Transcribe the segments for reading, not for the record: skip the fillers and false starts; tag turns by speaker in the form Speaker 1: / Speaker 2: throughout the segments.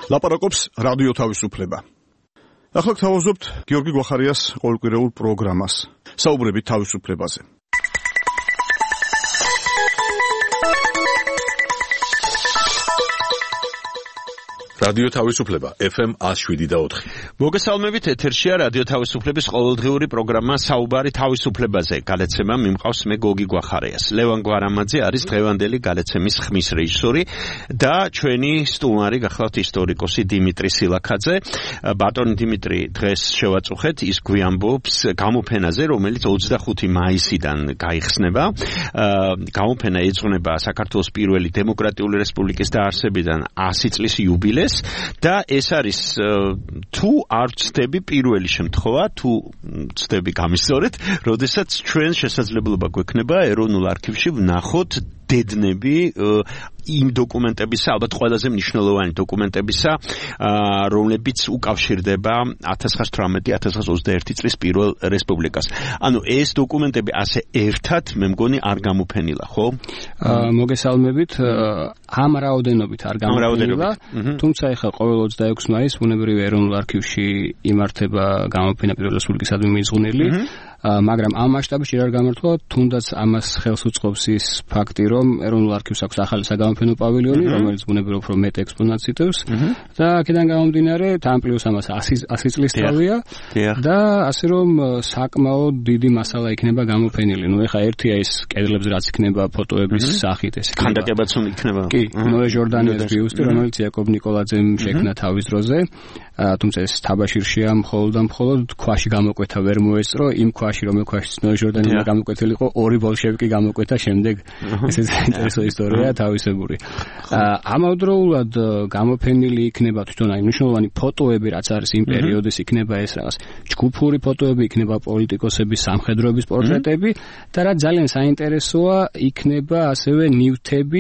Speaker 1: ლაპარაკობს რადიო თავისუფლება. ახლა გთავაზობთ გიორგი გვახარიას ყოველკვირეულ პროგრამას. საუბრებით თავისუფლებაზე. რადიო თავისუფლება FM 107.4.
Speaker 2: მოგესალმებით, ეთერშია რადიო თავისუფლების ყოველდღიური პროგრამა საუბარი თავისუფლებაზე. გადაცემა მიმყავს მე გოგი გვახარიას. ლევან გვარამაძე არის დღევანდელი გადაცემის ხმის რეჟისორი და ჩვენი სტუმარი გახლავთ ისტორიკოსი დიმიტრი სილაქაძე. ბატონი დიმიტრი, დღეს შევაწუხეთ, ის გვიამბობს გამოფენაზე, რომელიც 25 მაისიდან გაიხსნება. გამოფენა ეძღვნება საქართველოს პირველი დემოკრატიული რესპუბლიკის დაარსებიდან 100 წლის იუბილეს. და ეს არის თუ არ ვწდები პირველი შემთხვევა, თუ ვწდები გამისწორეთ, როდესაც ჩვენ შესაძლებლობა გვექნება ეროვნულ არქივში ვნახოთ დედნები იმ დოკუმენტებისა, ალბათ ყველაზე მნიშვნელოვანი დოკუმენტებისა, რომლებიც უკავშირდება 1918-1921 წლის პირველ რესპუბლიკას. ანუ ეს დოკუმენტები ასე ერთად მე მგონი არ გამოფენილა, ხო?
Speaker 3: მოგესალმებით, ამ რაოდენობით არ გამოფენილა, თუმცა ეხლა ყოველ 26 მაისს ბუნებრივი ეროვნულ არქივში იმართება გამოფენა პირველ რესპუბლიკისადმი მიძღვნილი. მაგრამ ამ მასშტაბში არ გამართვა, თუნდაც ამას ხელს უწყობს ის ფაქტი, რომ ეროვნულ არქივს აქვს ახალი საგამოფენო პავილიონი, რომელიც ბუნებრივად უფრო მეტ ექსპონატს იტევს და აქედან გამომდინარე, თან პლუს ამას 100 წლის თავია და ასე რომ საკმაოდ დიდი მასალა იქნება გამოფენილი. ნუ ეხა ერთია ის კედლებზე რაც იქნება ფოტოების სახით, ეს
Speaker 2: ქანდაკებაც იქნება.
Speaker 3: კი, ნოე ჟორდანიას ბიუსტი, რომელიც იაკობ ნიკოლაძემ შექმნა თავის დროზე. თუმცა ეს თაბაშირშია მხოლოდ ქვაში გამოკვეთა ვერ მოესწრო, იმ ქვაში რომელ ქვაში ნოე ჟორდანია გამოკვეთილიყო, ორი ბოლშევიკი გამოკვეთა შემდეგ. ეს საინტერესო ისტორია თავისებური. ამავდროულად გამოფენილი იქნება თვითონ აი მნიშვნელოვანი ფოტოები, რაც არის იმ პერიოდის, იქნება ეს რაღაც ჯგუფური ფოტოები, იქნება პოლიტიკოსების, სამხედროების პორტრეტები და რაც ძალიან საინტერესოა, იქნება ასევე ნივთები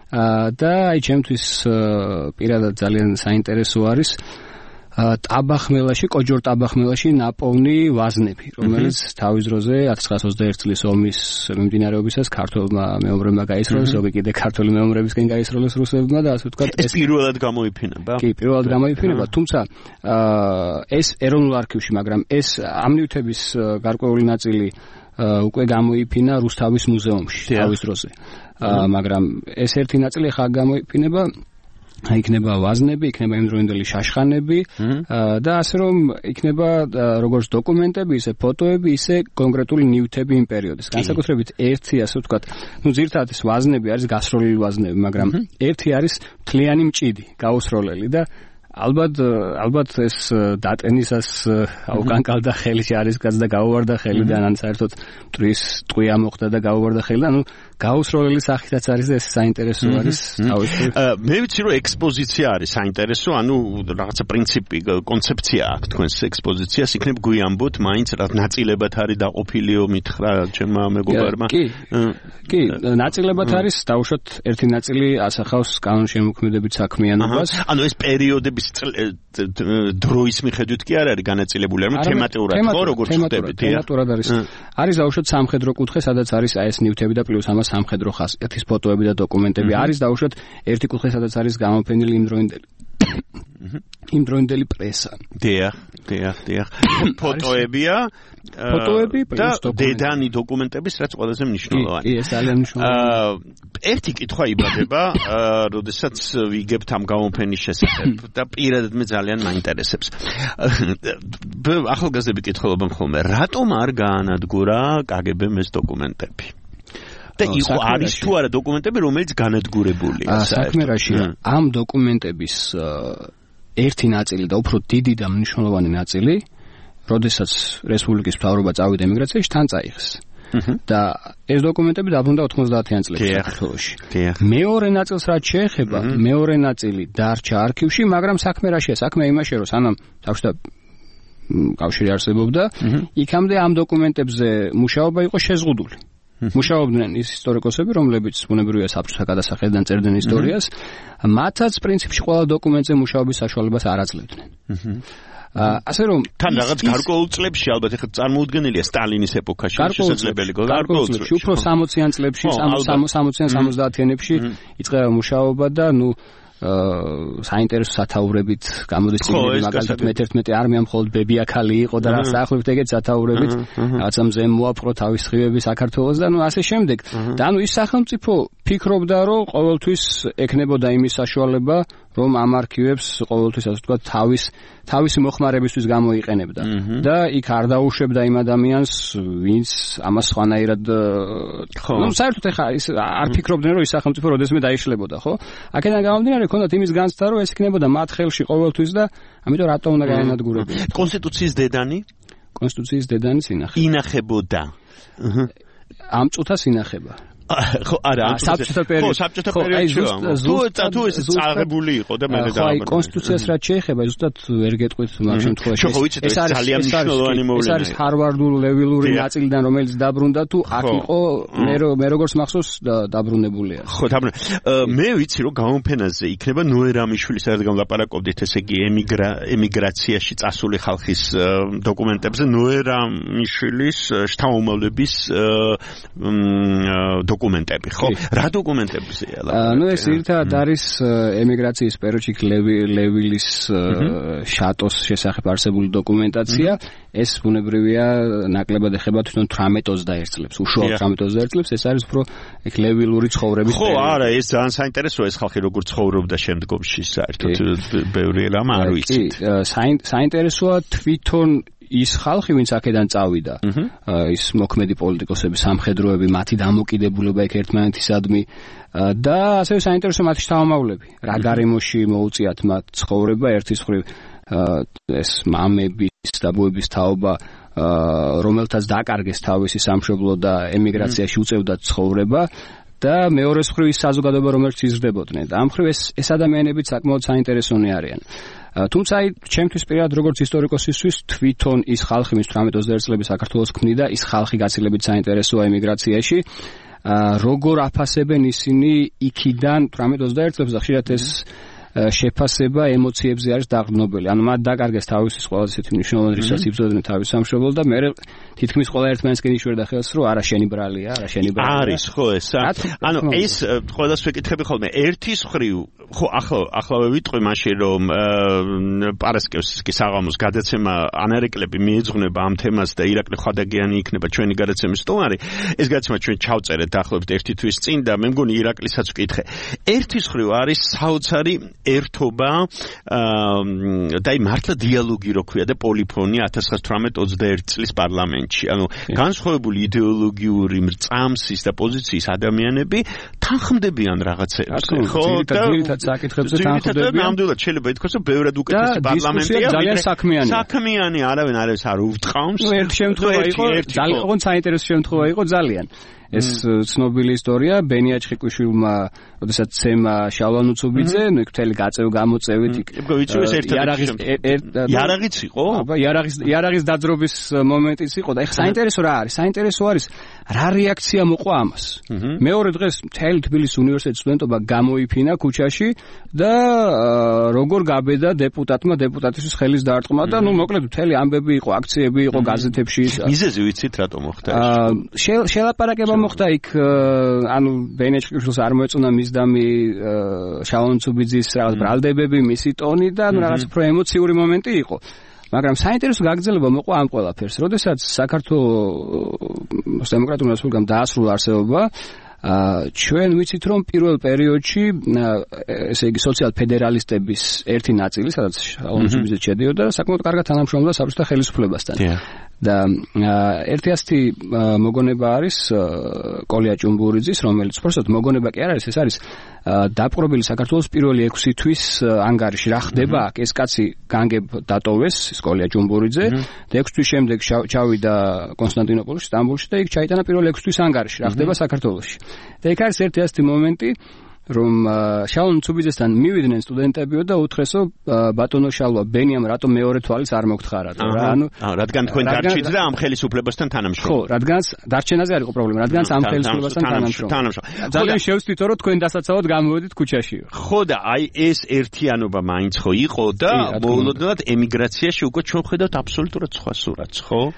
Speaker 3: და აი ჩემთვის პირადად ძალიან საინტერესო არის ტაბახმელაში, კოჯორ ტაბახმელაში ნაპოვნი ვაზნები, რომელიც თავის დროზე 1921 წლის ომის მიმდინარეობისას ქართველმა მეომრებმა გაისროლეს, ზოგი კიდე ქართული მეომრებისგან გაისროლეს რუსებმა და ასე ვთქვათ,
Speaker 2: ეს პირველად გამოიფინება.
Speaker 3: კი, პირველად გამოიფინება, თუმცა ეს ეროვნულ არქივში, მაგრამ ეს ამ ნივთების გარკვეული ნაწილი უკვე გამოიფინა რუსთავის მუზეუმში თავის დროზე. მაგრამ ეს ერთი ნაწილი ახლა გამოიფინება, იქნება ვაზნები, იქნება იმდროინდელი შაშხანები და ასე რომ იქნება როგორც დოკუმენტები, ისე ფოტოები, ისე კონკრეტული ნივთები იმ პერიოდის. განსაკუთრებით ერთი, ასე ვთქვათ, ნუ ძირითადად ეს ვაზნები არის გასროლილი ვაზნები, მაგრამ ერთი არის მთლიანი მჭიდი, გაუსროლელი და ალბათ ეს დატენისას აუკანკალდა ხელში არის კაც და გაუვარდა ხელიდან, ან საერთოდ ტყვია მოხდა და გაუვარდა ხელიდან, ანუ გაუსროლელი სახითაც არის და ეს საინტერესო არის თავისუფლად.
Speaker 2: მე ვიცი რომ ექსპოზიცია არის საინტერესო, ანუ რაღაცა პრინციპი, კონცეფცია აქვს თქვენს ექსპოზიციას, იქნებ გვიამბოთ, მაინც რა ნაწილებად არის დაყოფილიო მითხრა ჩემმა მეგობარმა.
Speaker 3: კი, ნაწილებად არის, დაუშვათ ერთი ნაწილი ასახავს კანონშემოქმედებით საქმიანობას.
Speaker 2: ანუ ეს პერიოდების დროის მიხედვით კი არ არის განაწილებული, მაგრამ თემატურად ხო როგორც ხდებით.
Speaker 3: თემატურად არის. არის დაუშვათ სამხედრო კუთხე, სადაც არის აი ეს ნივთები და პლუს ამას სამხედრო ხასიათის ფოტოები და დოკუმენტები. არის დაუშვათ ერთი კუთხე, სადაც არის გამოფენილი იმდროინდელი პრესა. დიახ.
Speaker 2: ფოტოები
Speaker 3: და
Speaker 2: დედანი დოკუმენტების, რაც ყველაზე მნიშვნელოვანი.
Speaker 3: კი, ეს ძალიან მნიშვნელოვანია.
Speaker 2: ერთი კითხვა იბადება, როდესაც ვიგებთ ამ გამოფენის შესახებ და პირადად მე ძალიან მაინტერესებს. ახალგაზრდები კითხულობენ ხოლმე, რატომ არ გაანადგურა KGB-მ ეს დოკუმენტები? და იყო არის თუ არა დოკუმენტები, რომელიც განადგურებულია.
Speaker 3: საქმე რაშია, ამ დოკუმენტების ერთი ნაწილი და უფრო დიდი და მნიშვნელოვანი ნაწილი, როდესაც რესპუბლიკის მთავრობა წავიდა ემიგრაციაში, თან წაიღეს. და ეს დოკუმენტები დაბრუნდა 90-იან წლებში საქართველოში. მეორე ნაწილს რაც შეეხება, მეორე ნაწილი დარჩა არქივში, მაგრამ საქმე რაშია? საქმე იმაშია, რომ სანამ თავშთა კავშირი არსებობდა, იქამდე ამ დოკუმენტებზე მუშაობა იყო შეზღუდული. მუშაობდნენ ის ისტორიკოსები, რომლებიც ბუნებრივია საბჭოთა გადასახედიდან წერდნენ ისტორიას, მათაც პრინციპში ყველა დოკუმენტზე მუშაობის საშუალებას არ აძლევდნენ. ასე რომ
Speaker 2: თან რაღაც გარკვეულ წლებში ალბათ ეხლა წარმოუდგენელია სტალინის ეპოქაში შესაძლებელი გარკვეულ წლებში
Speaker 3: უფრო 60-იან წლებში 60-იან 70-იანებში იწყება მუშაობა და ნუ საინტერესო სათაურებით გამოდის წიგნები, მაგალითად მე-11 არმია მხოლოდ ბებიაქალი იყო და რაც დაახლოებით ეგეთ სათაურებით რაღაცა მზე მოაპყრო თავის ხივები საქართველოს და ასე შემდეგ. და ის სახელმწიფო ფიქრობდა, რომ ყოველთვის ექნებოდა იმის საშუალება, რომ ამ არქივებს ყოველთვის ასე ვთქვათ თავისი მოხმარებისთვის გამოიყენებდა. და იქ არ დაუშვებდა იმ ადამიანს, ვინც ამას სხვანაირად საერთოდ ეხა ის არ ფიქრობდნენ, რომ ის სახელმწიფო როდესმე დაიშლებოდა, ხო? აქედან გამომდინარე, ჰქონდათ იმის განცდა, რომ ეს იქნებოდა მათ ხელში ყოველთვის და ამიტომ რატომ უნდა გაენადგურებინათ?
Speaker 2: კონსტიტუციის დედანი?
Speaker 3: კონსტიტუციის დედანი
Speaker 2: ინახებოდა.
Speaker 3: ამ წუთას ინახება.
Speaker 2: ხო, არა, საბჭოთა პერიოდში. თუ ეს წაღებული იყო და მე
Speaker 3: ხო, აი კონსტიტუციას რაც შეეხება, ზუსტად ვერ გეტყვით მაგ შემთხვევაში.
Speaker 2: ეს ძალიან მნიშვნელოვანი მოვლენა.
Speaker 3: ეს არის ჰარვარდულ ლევილური ნაწილიდან, რომელიც დაბრუნდა თუ აქ იყო მე როგორც მახსოვს დაბრუნებულია.
Speaker 2: ხო, მე ვიცი რომ გამოფენაზე იქნება ნოერამიშვილი, სადაც გამლაპარაკობდით, ესე იგი ემიგრაციაში წასული ხალხის დოკუმენტებზე, ნოერამიშვილის შთამომავლების დოკუმენტები, ხო? რა დოკუმენტებია?
Speaker 3: ეს ერთად არის ემიგრაციის პერიოდში ლევილის შატოს შესახებ არსებული დოკუმენტაცია. ეს ბუნებრივია ნაკლებად ეხება თვითონ 18-21 წლებს, უშუალოდ 18-21 წლებს. ეს არის უფრო ლევილური ცხოვრების
Speaker 2: პერიოდი. ხო, არა, ეს ძალიან საინტერესოა ეს ხალხი როგორ ცხოვრობდა შემდგომში, საერთოდ ბევრი რამ არ ვიცით.
Speaker 3: საინტერესოა თვითონ ის ხალხი, ვინც აქედან წავიდა, ის მოქმედი პოლიტიკოსები, სამხედროები, მათი დამოკიდებულება იქ ერთმანეთისადმი და ასევე საინტერესო მათი შთამომავლები. რა გარემოში მოუწიათ მათ ცხოვრება, ერთის მხრივ ეს მამების და ბუების თაობა, რომელთაც დაკარგეს თავისი სამშობლო და ემიგრაციაში უწევდათ ცხოვრება. და მეორეს მხრივ ის საზოგადოება, რომელიც იზრდებოდნენ. და ამ მხრივ ეს ადამიანები საკმაოდ საინტერესონი არიან. თუმცა ჩემთვის პირადად როგორც ისტორიკოსისთვის თვითონ ის ხალხი, ვინც 18-21 წლების საქართველოს ქმნიდა, ის ხალხი გაცილებით საინტერესოა ემიგრაციაში. როგორ აფასებენ ისინი იქიდან 18-21 წლებს და ხშირად ეს შეფასება ემოციებზე არის დაყრდნობილი. ანუ მათ დაკარგეს თავისი ყველაზე ისეთი მნიშვნელოვანი რისაც იბრძოდნენ თავის სამშობლოდ და მე თითქმის ყველა ერთმანეთსკენ იშვერდა ხელს, რომ არა შენი ბრალია, არა შენი ბრალია.
Speaker 2: არის ხო ესა? ანუ ეს ყველას ვეკითხები ხოლმე ერთის მხრივ, ხო ახლა ვიტყვი მაშინ რომ პარასკევსკის საღამოს გადაცემა ანარეკლები მიეძღვნება ამ თემას და ირაკლი ხვადაგიანი იქნება ჩვენი გადაცემის სტუმარი. ეს გადაცემა ჩვენ ჩავწერეთ დაახლოებით 1 თვის წინ და მე მგონი ირაკლისაც ვკითხე. ერთის მხრივ არის საოცარი ერთობა და მართლა დიალოგი რო ქვია და პოლიფონია 1918-21 წლის პარლამენტში. ანუ განსხვავებული იდეოლოგიური მრწამსის და პოზიციის ადამიანები თანხმდებიან რაღაცებს.
Speaker 3: ხო, და საკითხებზე თანხმდებიან.
Speaker 2: ნამდვილად შეიძლება ითქვას, რომ ბევრად უკეთესი პარლამენტია.
Speaker 3: ძალიან საქმიანი.
Speaker 2: საქმიანი, არავინ არ უთყავს.
Speaker 3: ერთ შემთხვევა იყო, ძალიან საინტერესო შემთხვევა იყო ძალიან. ეს ცნობილი ისტორია ბენია ჩხიკვიშვილმა, როდესაც ცემა შალვა ნუცუბიძე, ნუ იქ მთელი გაწევ გამოწევით იქ.
Speaker 2: იარაღიც იყო?
Speaker 3: აბა იარაღის დაძრობის მომენტიც იყო და ეხლა საინტერესო რა არის? საინტერესო არის რა რეაქცია მოყვა ამას. მეორე დღეს მთელი თბილისის უნივერსიტეტის სტუდენტობა გამოიფინა ქუჩაში და როგორ გაბედა დეპუტატისთვის ხელის დარტყმა და ნუ მოკლედ მთელი ამბები იყო, აქციები იყო გაზეთებში.
Speaker 2: მიზეზი ვიცით რატომ მოხდა ეს?
Speaker 3: შელაპარაკება მოხდა იქ, ანუ ბენია ჩხიკვიშვილს არ მოეწონა მისდამი შალვა ნუცუბიძის რაღაც ბრალდებები, მისი ტონი და რაღაც უფრო ემოციური მომენტი იყო. მაგრამ საინტერესო გაგრძელება მოყვა ამ ყველაფერს. როდესაც საქართველოს დემოკრატიული რესპუბლიკამ დაასრულა არსებობა, ჩვენ ვიცით რომ პირველ პერიოდში ესე იგი სოციალ-ფედერალისტების ერთი ნაწილი, სადაც შალვა ნუცუბიძე შედიოდა, საკმაოდ კარგად თანამშრომლობდა საბჭოთა ხელისუფლებასთან. და ერთი ასეთი მოგონება არის კოლია ჭუმბურიძის, რომელიც უბრალოდ მოგონება კი არ არის, ეს არის დაპყრობილი საქართველოს პირველი 6 თვის ანგარიში. რა ხდება აქ? ეს კაცი განგებ დატოვეს, ეს კოლია ჭუმბურიძე და 6 თვის შემდეგ ჩავიდა კონსტანტინოპოლში, სტამბოლში და იქ ჩაიტანა პირველი 6 თვის ანგარიში. რა ხდება საქართველოში? და იქ არის ერთი ასეთი მომენტი, რომ შალვა ნუცუბიძესთან მივიდნენ სტუდენტებიო და უთხრესო ბატონო შალვა, ბენიამ რატომ მეორე თვალის არ მოგთხარა და რა, ანუ
Speaker 2: რადგან თქვენ დარჩით და ამ ხელისუფლებასთან თანამშრომლობთ.
Speaker 3: ხო, რადგანაც დარჩენაზე არ იყო პრობლემა, რადგანაც ამ ხელისუფლებასთან თანამშრომლობთ. ძალიან შევსვით რომ თქვენ დასაცავად გამოვედით ქუჩაში.
Speaker 2: ხო და აი ეს ერთიანობა მაინც ხო იყო და ბოლოდად ემიგრაციაში უკვე ჩვენ ხედავთ აბსოლუტურად სხვა სურათს, ხო?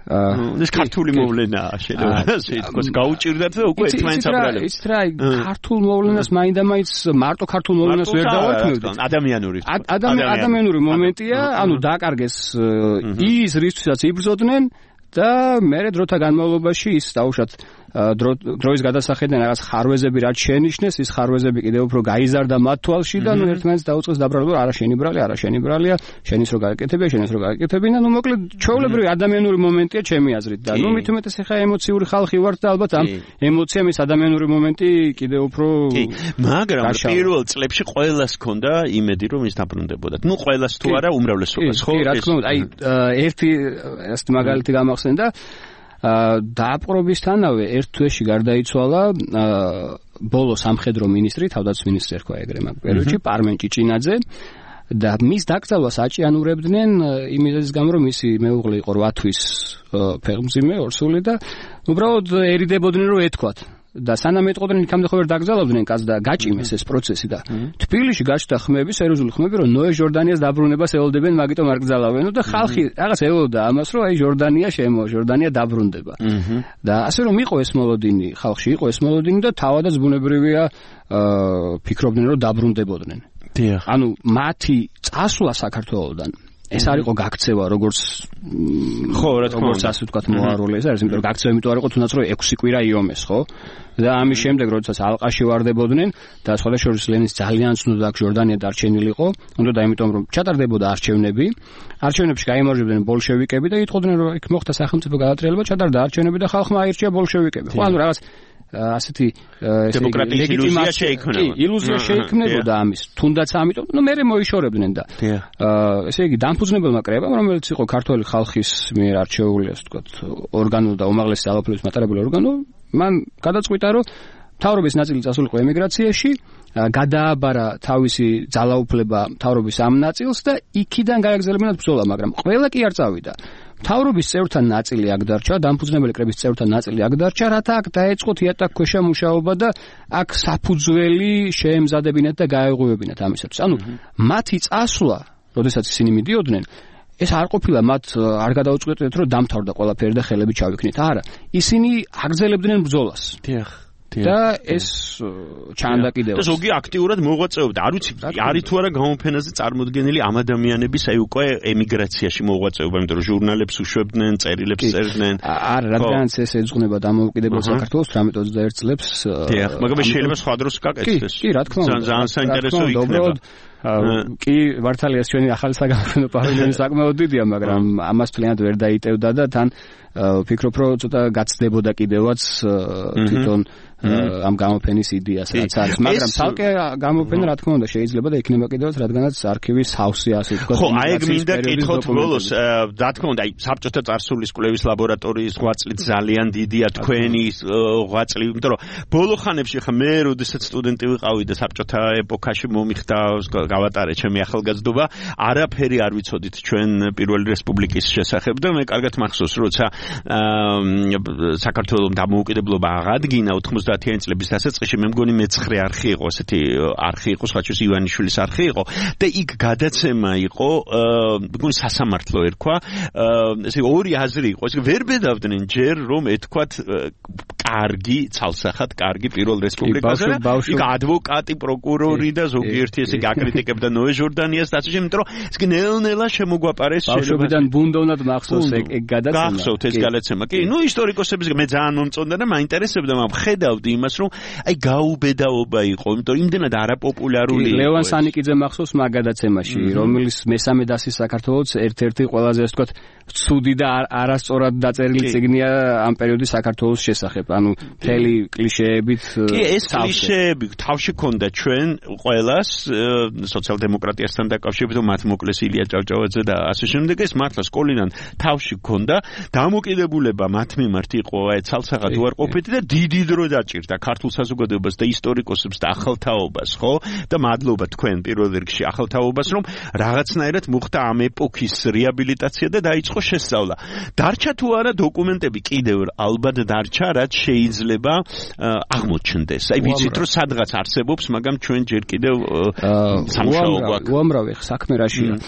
Speaker 2: ეს ქართული მოვლენაა შეიძლება შეიძლება გაუჭირდათ და უკვე ერთმანეთს აბრალებს.
Speaker 3: იცით რა, ქართულ მოვლენას მაინდა-მაინც მარტო ქართულ მოვლენას ვერ დავაქმნევთ. ადამიანური მომენტია, ანუ დაკარგეს ის რისთვისაც იბრძოდნენ და მერე დროთა განმავლობაში ის დაუშვათ დროის გადასახედიდან რაღაც ხარვეზები რაც შენიშნეს, ის ხარვეზები კიდევ უფრო გაიზარდა მათ თვალში და ნუ ერთმანეთს დაუწყეს დაბრალება, არა შენი ბრალია, შენის რო გააკეთებინა, ნუ მოკლედ ჩვეულებრივი ადამიანური მომენტია ჩემი აზრით და ნუ მით უმეტეს ახლა ემოციური ხალხი ვართ და ალბათ ამ ემოციამ ის ადამიანური მომენტი კიდევ უფრო
Speaker 2: მაგრამ პირველ წლებში ყველას ჰქონდა იმედი რომ ის დაბრუნდებოდა. ნუ ყველას თუ არა უმრავლესობას ხო?
Speaker 3: კი, რა თქმა უნდა, აი ერთი ასეთი მაგალითი გამახსენდა დააპყრობისთანავე ერთ თვეში გარდაიცვალა ბოლო სამხედრო მინისტრი, თავდაცვის მინისტრი ერქვა ეგრე მაგ პერიოდში, პარმენ ჭიჭინაძე და მის დაკრძალვას აჭიანურებდნენ იმის გამო რომ მისი მეუღლე იყო 8 თვის ფეხმძიმე ორსული და უბრალოდ ერიდებოდნენ რომ ეთქვათ და სანამ ეტყოდნენ იქამდე ხო ვერ დაკრძალავდნენ კაც და გაჭიმეს ეს პროცესი და თბილისში გაჩნდა ხმები, სერიოზული ხმები რომ ნოე ჟორდანიას დაბრუნებას ელოდებენ, მაგიტომ არ გძალავენ და ხალხი რაღაც ელოდა ამას რომ აი ჟორდანია დაბრუნდება. და ასე რომ იყო ეს მოლოდინი, ხალხში იყო ეს მოლოდინი და თავადაც ბუნებრივია ფიქრობდნენ რომ დაბრუნდებოდნენ. ანუ მათი წასვლა საქართველოდან ეს არ იყო გაქცევა როგორც ასე ვთქვათ მოარულე ეს არის, იმიტომ რომ გაქცევა იმიტომ არ იყო თუნდაც რომ 6 კვირა იომეს, ხო? და ამის შემდეგ როდესაც ალყაში ვარდებოდნენ და სხვადასხვა ლენის ძალიან ცნობდა აქ ჟორდანია დარჩენილიყო, უნდა და იმიტომ რომ ჩატარდებოდა არჩევნებში გაიმარჯვებდნენ ბოლშევიკები და იტყოდნენ რომ იქ მოხდა სახელმწიფო გადატრიალება, ჩატარდა არჩევნები და ხალხმა აირჩია ბოლშევიკები. ხო, ანუ რაღაც ასეთი
Speaker 2: დემოკრატიის
Speaker 3: ილუზია შეიქმნებოდა ამის. თუნდაც ამიტომ, მე მოიშორებდნენ და ესე იგი დამფუძნებელმა კრებამ, რომელიც იყო ქართველი ხალხის მიერ არჩეული, ასე ვთქვათ, ორგანო და უმაღლესი ძალაუფლების მატარებელი ორგანო, მან გადაწყვიტა, რომ მთავრობის ნაწილი წასულიყო ემიგრაციაში, გადააბარა თავისი ძალაუფლება მთავრობის ამ ნაწილს და იქიდან გააგრძელებინათ ბრძოლა, მაგრამ ყველა კი არ წავიდა. მთავრობის წევრთა ნაწილი აქ დარჩა, დამფუძნებელი კრების წევრთა ნაწილი აქ დარჩა, რათა აქ დაეწყოთ იატაკქვეშა მუშაობა და აქ საფუძველი შეემზადებინათ და გაეღვივებინათ ამისათვის. ანუ მათი წასვლა, როდესაც ისინი მიდიოდნენ, ეს არ ყოფილა მათ არ გადაუწყვეტეთ, რომ დამთავრდა ყველაფერი და ხელები ჩავიქნით. არა, ისინი აგრძელებდნენ ბრძოლას. და ეს ჩანდა კიდევ.
Speaker 2: და ზოგი აქტიურად მოღვაწეობდა. არ ვიცი, არის თუ არა გამოფენაზე წარმოდგენილი ამ ადამიანების აი უკვე ემიგრაციაში მოღვაწეობა, იმიტომ რომ ჟურნალებს უშვებდნენ, წერილებს წერდნენ.
Speaker 3: არა, რადგანაც ეს ეძღვნება დამოუკიდებელ საქართველოს 18-21 წლებს.
Speaker 2: დიახ, მაგრამ შეიძლება სხვა დროს გაკეთდეს.
Speaker 3: კი, რა თქმა უნდა.
Speaker 2: ძალიან საინტერესო იქნება.
Speaker 3: კი, ვართალიას ჩვენი ახალი საგამოფენო პავილიონი საკმაოდ დიდია, მაგრამ ამას მთლიანად ვერ დაიტევდა და თან ვფიქრობ, რომ ცოტა გაცდებოდა კიდევაც თვითონ ამ გამოფენის იდეას რაც არის, მაგრამ თალკე გამოფენა რა თქმა უნდა შეიძლება და იქნება კიდევაც, რადგანაც არქივის ჰაუსი ასე ვთქვათ.
Speaker 2: ხო, აი ეგ მინდა კითხოთ ბოლოს, რა თქმა უნდა, აი საბჭოთა წარსულის კვლევის ლაბორატორიის ღვაწლით ძალიან დიდია თქვენი ღვაწლი, იმიტომ რომ ბოლო ხანებში ხა მე როდესაც სტუდენტი ვიყავი და საბჭოთა ეპოქაში მომიხდა გავატარე ჩემი ახალგაზრდობა, არაფერი არ ვიცოდით ჩვენ პირველი რესპუბლიკის შესახებ და მე კარგად მახსოვს, როცა საქართველოს დამოუკიდებლობა აღადგინა 90-იანი წლების დასაწყისში, მე მგონი მე-9 არხი იყო, ასეთი არხი იყო, სხვაჩვენს ივანიშვილის არხი იყო და იქ გადაცემა იყო, მგონი სასამართლო ერქვა, ესე ორი აზრი იყო, ესე ვერ ბედავდნენ ჯერ რომ ეთქვათ კარგი ცალსახად, კარგი პირველ რესპუბლიკაზე, იქ ადვოკატი, პროკურორი და ზოგიერთი ესე გაკრიტიკებდა ნოე ჟორდანიას და ასე შემდეგ, იმიტომ რომ ეს ნელ-ნელა შემოგვაპარეს
Speaker 3: ბავშვობიდან ბუნდოვნად მახსოვს ეგ გადაცემა.
Speaker 2: გახსოვთ ეს გადაცემა. კი, ნუ ისტორიკოსების მე ძალიან მომწონდა და მაინტერესებდა, მაგრამ ხედავდი იმას, რომ აი გაუბედაობა იყო, იმიტომ რომ იმდენად არაპოპულარული იყო.
Speaker 3: ლევან სანიკიძე მახსოვს მაგ გადაცემაში, რომელიც მესამე დასის საქართველოს ერთ-ერთი ყველაზე ასე ვთქვათ ცუდი და არასწორად დაწერილი წიგნია ამ პერიოდის საქართველოს შესახებ. ანუ მთელი კლიშეებით.
Speaker 2: კი, ეს კლიშეები თავში ქონდა ჩვენ ყველას სოციალ-დემოკრატიასთან დაკავშირებით, მათ მოკლეს ილია ჭავჭავაძე და ასე შემდეგ, ეს მართლა სკოლინან თავში ქონდა. დამოკიდებულება მათ მიმართ იყო აი ცალსახად უარყოფითი და დიდი დრო დაჭირდა ქართულ საზოგადოებას და ისტორიკოსებს და ახალთაობას, ხო? და მადლობა თქვენ პირველ რიგში ახალთაობას, რომ რაღაცნაირად მოხდა ამ ეპოქის რეაბილიტაცია და დაიწყო შესწავლა. დარჩა თუ არა დოკუმენტები კიდევ ალბათ დარჩა, რაც შეიძლება აღმოჩნდეს. აი ვიცით რომ სადღაც არსებობს, მაგრამ ჩვენ ჯერ კიდევ სამშაო გვაქვს.
Speaker 3: უამრავი საქმე რაშია.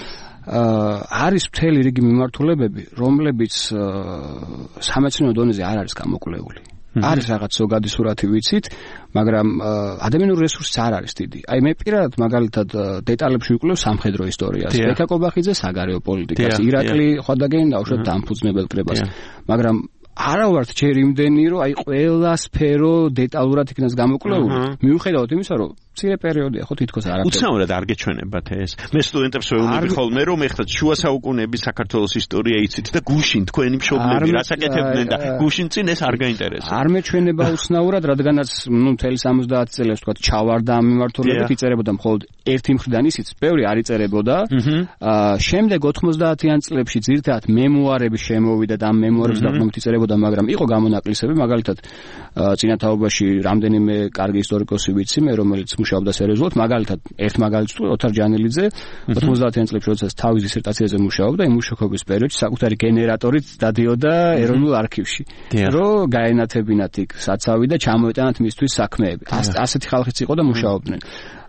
Speaker 3: არის მთელი რიგი მიმართულებები, რომლებიც სამეცნიერო დონეზე არ არის გამოკვლეული. არის რაღაც ზოგადი სურათი ვიცით, მაგრამ ადამიანური რესურსი არ არის დიდი. აი მე პირადად მაგალითად დეტალებში ვიკვლევ სამხედრო ისტორიას, ბექა კობახიძე საგარეო პოლიტიკას, ირაკლი ხვადაგენი დაუშვათ დამფუძნებელ კრებას, მაგრამ არა ვართ ჯერ იმდენი, რომ აი ყველა სფერო დეტალურად იქნას გამოკვლეული. მიუხედავად იმისა, რომ მცირე პერიოდია ხო თითქოს არაფერი.
Speaker 2: უცნაურად არ გეჩვენებათ ეს. მე სტუდენტებს ვეუბნები ხოლმე, რომ ეხლა შუა საუკუნეების საქართველოს ისტორია იცით და გუშინ თქვენი მშობლები რას აკეთებდნენ და გუშინ წინ ეს არ გაინტერესებს.
Speaker 3: არ მეჩვენება უცნაურად, რადგანაც მთელი 70 წელს თქვა ჩავარდა ამ მიმართულებით, იწერებოდა მხოლოდ ერთი მხრიდან ისიც, ბევრი არ იწერებოდა. შემდეგ 90-იან წლებში ძირითადად მემუარები შემოვიდა და ამ მემუარებს დაყრდნობით იწერებოდა, მაგრამ იყო გამონაკლისები, მაგალითად წინათაობაში რამდენიმე კარგი ისტორიკოსი ვიცი მე, რომელიც მუშაობდა სერიოზულად, მაგალითად ერთ მაგალითს თუ ოთარ ჯანელიძე 90-იან წლებში როდესაც თავის დისერტაციაზე მუშაობდა, იმ მუშაობის პერიოდში საკუთარი გენერატორით დადიოდა ეროვნულ არქივში, რომ გაენათებინათ იქ საცავი და ჩამოეტანათ მისთვის საქმეები. ასეთი ხალხიც იყო და მუშაობდნენ.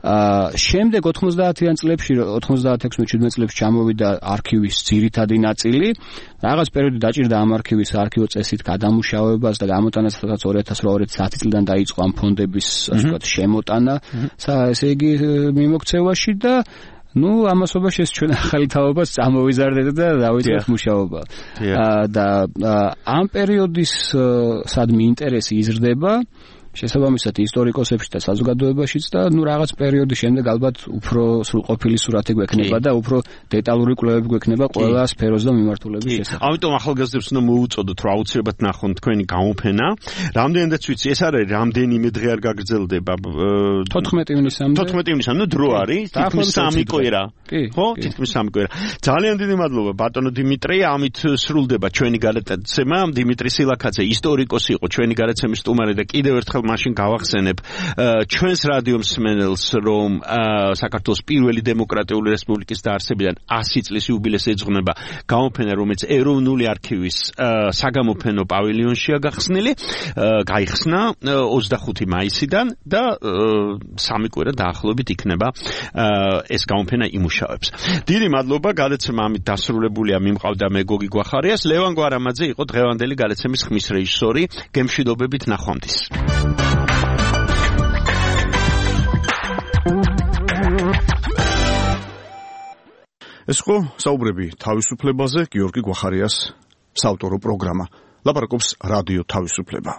Speaker 3: შემდეგ 90-იან წლებში 96-17 წლებში ჩამოვიდა არქივის ძირითადი ნაწილი. რაღაც პერიოდი დაჭირდა ამ არქივის არქივო წესით გადამუშავებას და გამოტანას 2008-2010 წლიდან დაიწყო ამ ფონდების ასე ვთქვათ შემოტანა, ესე იგი მიმოქცევაში და ამასობაში ეს ჩვენ ახალი თაობას წამოვიზარდეთ და დავიწყეთ მუშაობა. და ამ პერიოდის სადმე ინტერესი იზრდება შესაბამისად ისტორიკოსებში და საზოგადოებაშიც და რაღაც პერიოდის შემდეგ ალბათ უფრო სრულყოფილი სურათი გვექნება და უფრო დეტალური კვლევები გვექნება ყველა სფეროს და მიმართულების შესახებ.
Speaker 2: ამიტომ ახალგაზრდებს უნდა მოუწოდოთ, რომ აუცილებლად ნახონ თქვენი გამოფენა. რამდენადაც ვიცი, ეს არ არის რამდენიმე დღე არ გაგრძელდება.
Speaker 3: 14 ივნისამდე.
Speaker 2: 14 ივნისამდე დრო არის, თითქმის 3 კვირა. ხო, თითქმის 3 კვირა. ძალიან დიდი მადლობა ბატონო დიმიტრი, ამით სრულდება ჩვენი გადაცემა. დიმიტრი სილაქაძე ისტორიკოსი იყო ჩვენი გადაცემის სტუმარი და კიდევ ერთხელ მაშინ გავახსენებ ჩვენს რადიო მსმენელს, რომ საქართველოს პირველი დემოკრატიული რესპუბლიკის დაარსებიდან 100 წლის იუბილეს ეძღვნება გამოფენა, რომელიც ეროვნული არქივის საგამოფენო პავილიონშია გაიხსნა 25 მაისიდან და 3 კვირა დაახლოებით იქნება ეს გამოფენა იმუშავებს. დიდი მადლობა, გადაცემა ამით დასრულებულია. მიმყავდა მე გოგი გვახარიას, ლევან გვარამაძე იყო დღევანდელი გადაცემის ხმის რეჟისორი. გემშვიდობებით, ნახვამდის.
Speaker 1: ეს იყო საუბრები თავისუფლებაზე, გიორგი გვახარიას საავტორო პროგრამა. ლაპარაკობს რადიო თავისუფლება.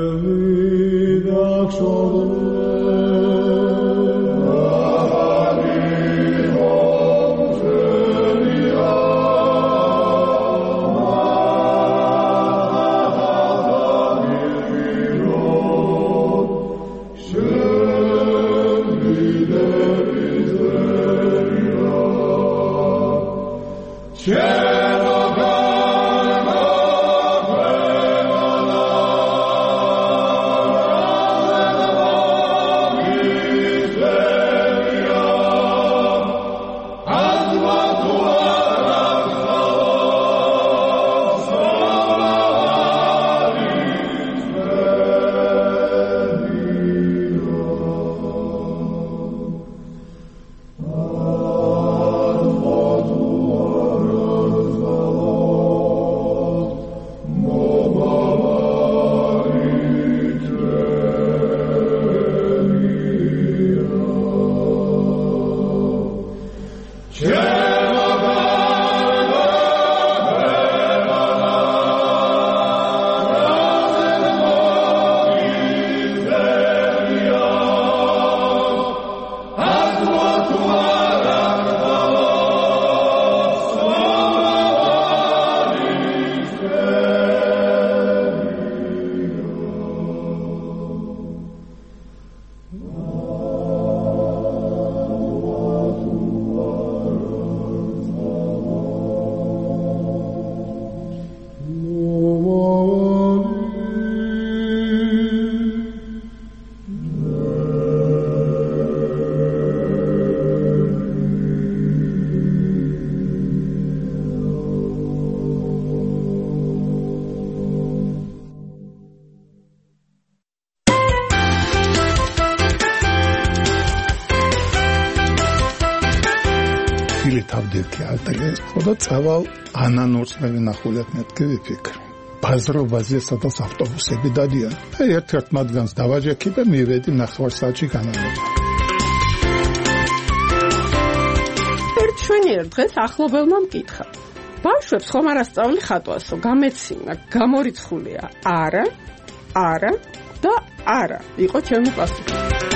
Speaker 4: Amen. ხილით ავდექი ალტეგე ხოდა წავალ ანანორწნევი ნახულეთ მეთქი ვიფიქრე ბაზრობაზე სადაც ავტობუსები დადიან და ერთ-ერთ მათგანს დავაჯექი და მივედი ნახევარსაათში განავრება
Speaker 5: ჩვენი ერთ დღეს ახლობელმა მკითხა ბავშვებს ხომ არ ასწავლი ხატვასო გამეცინა გამორიცხულია არა და არა იყო ჩემი პასუხი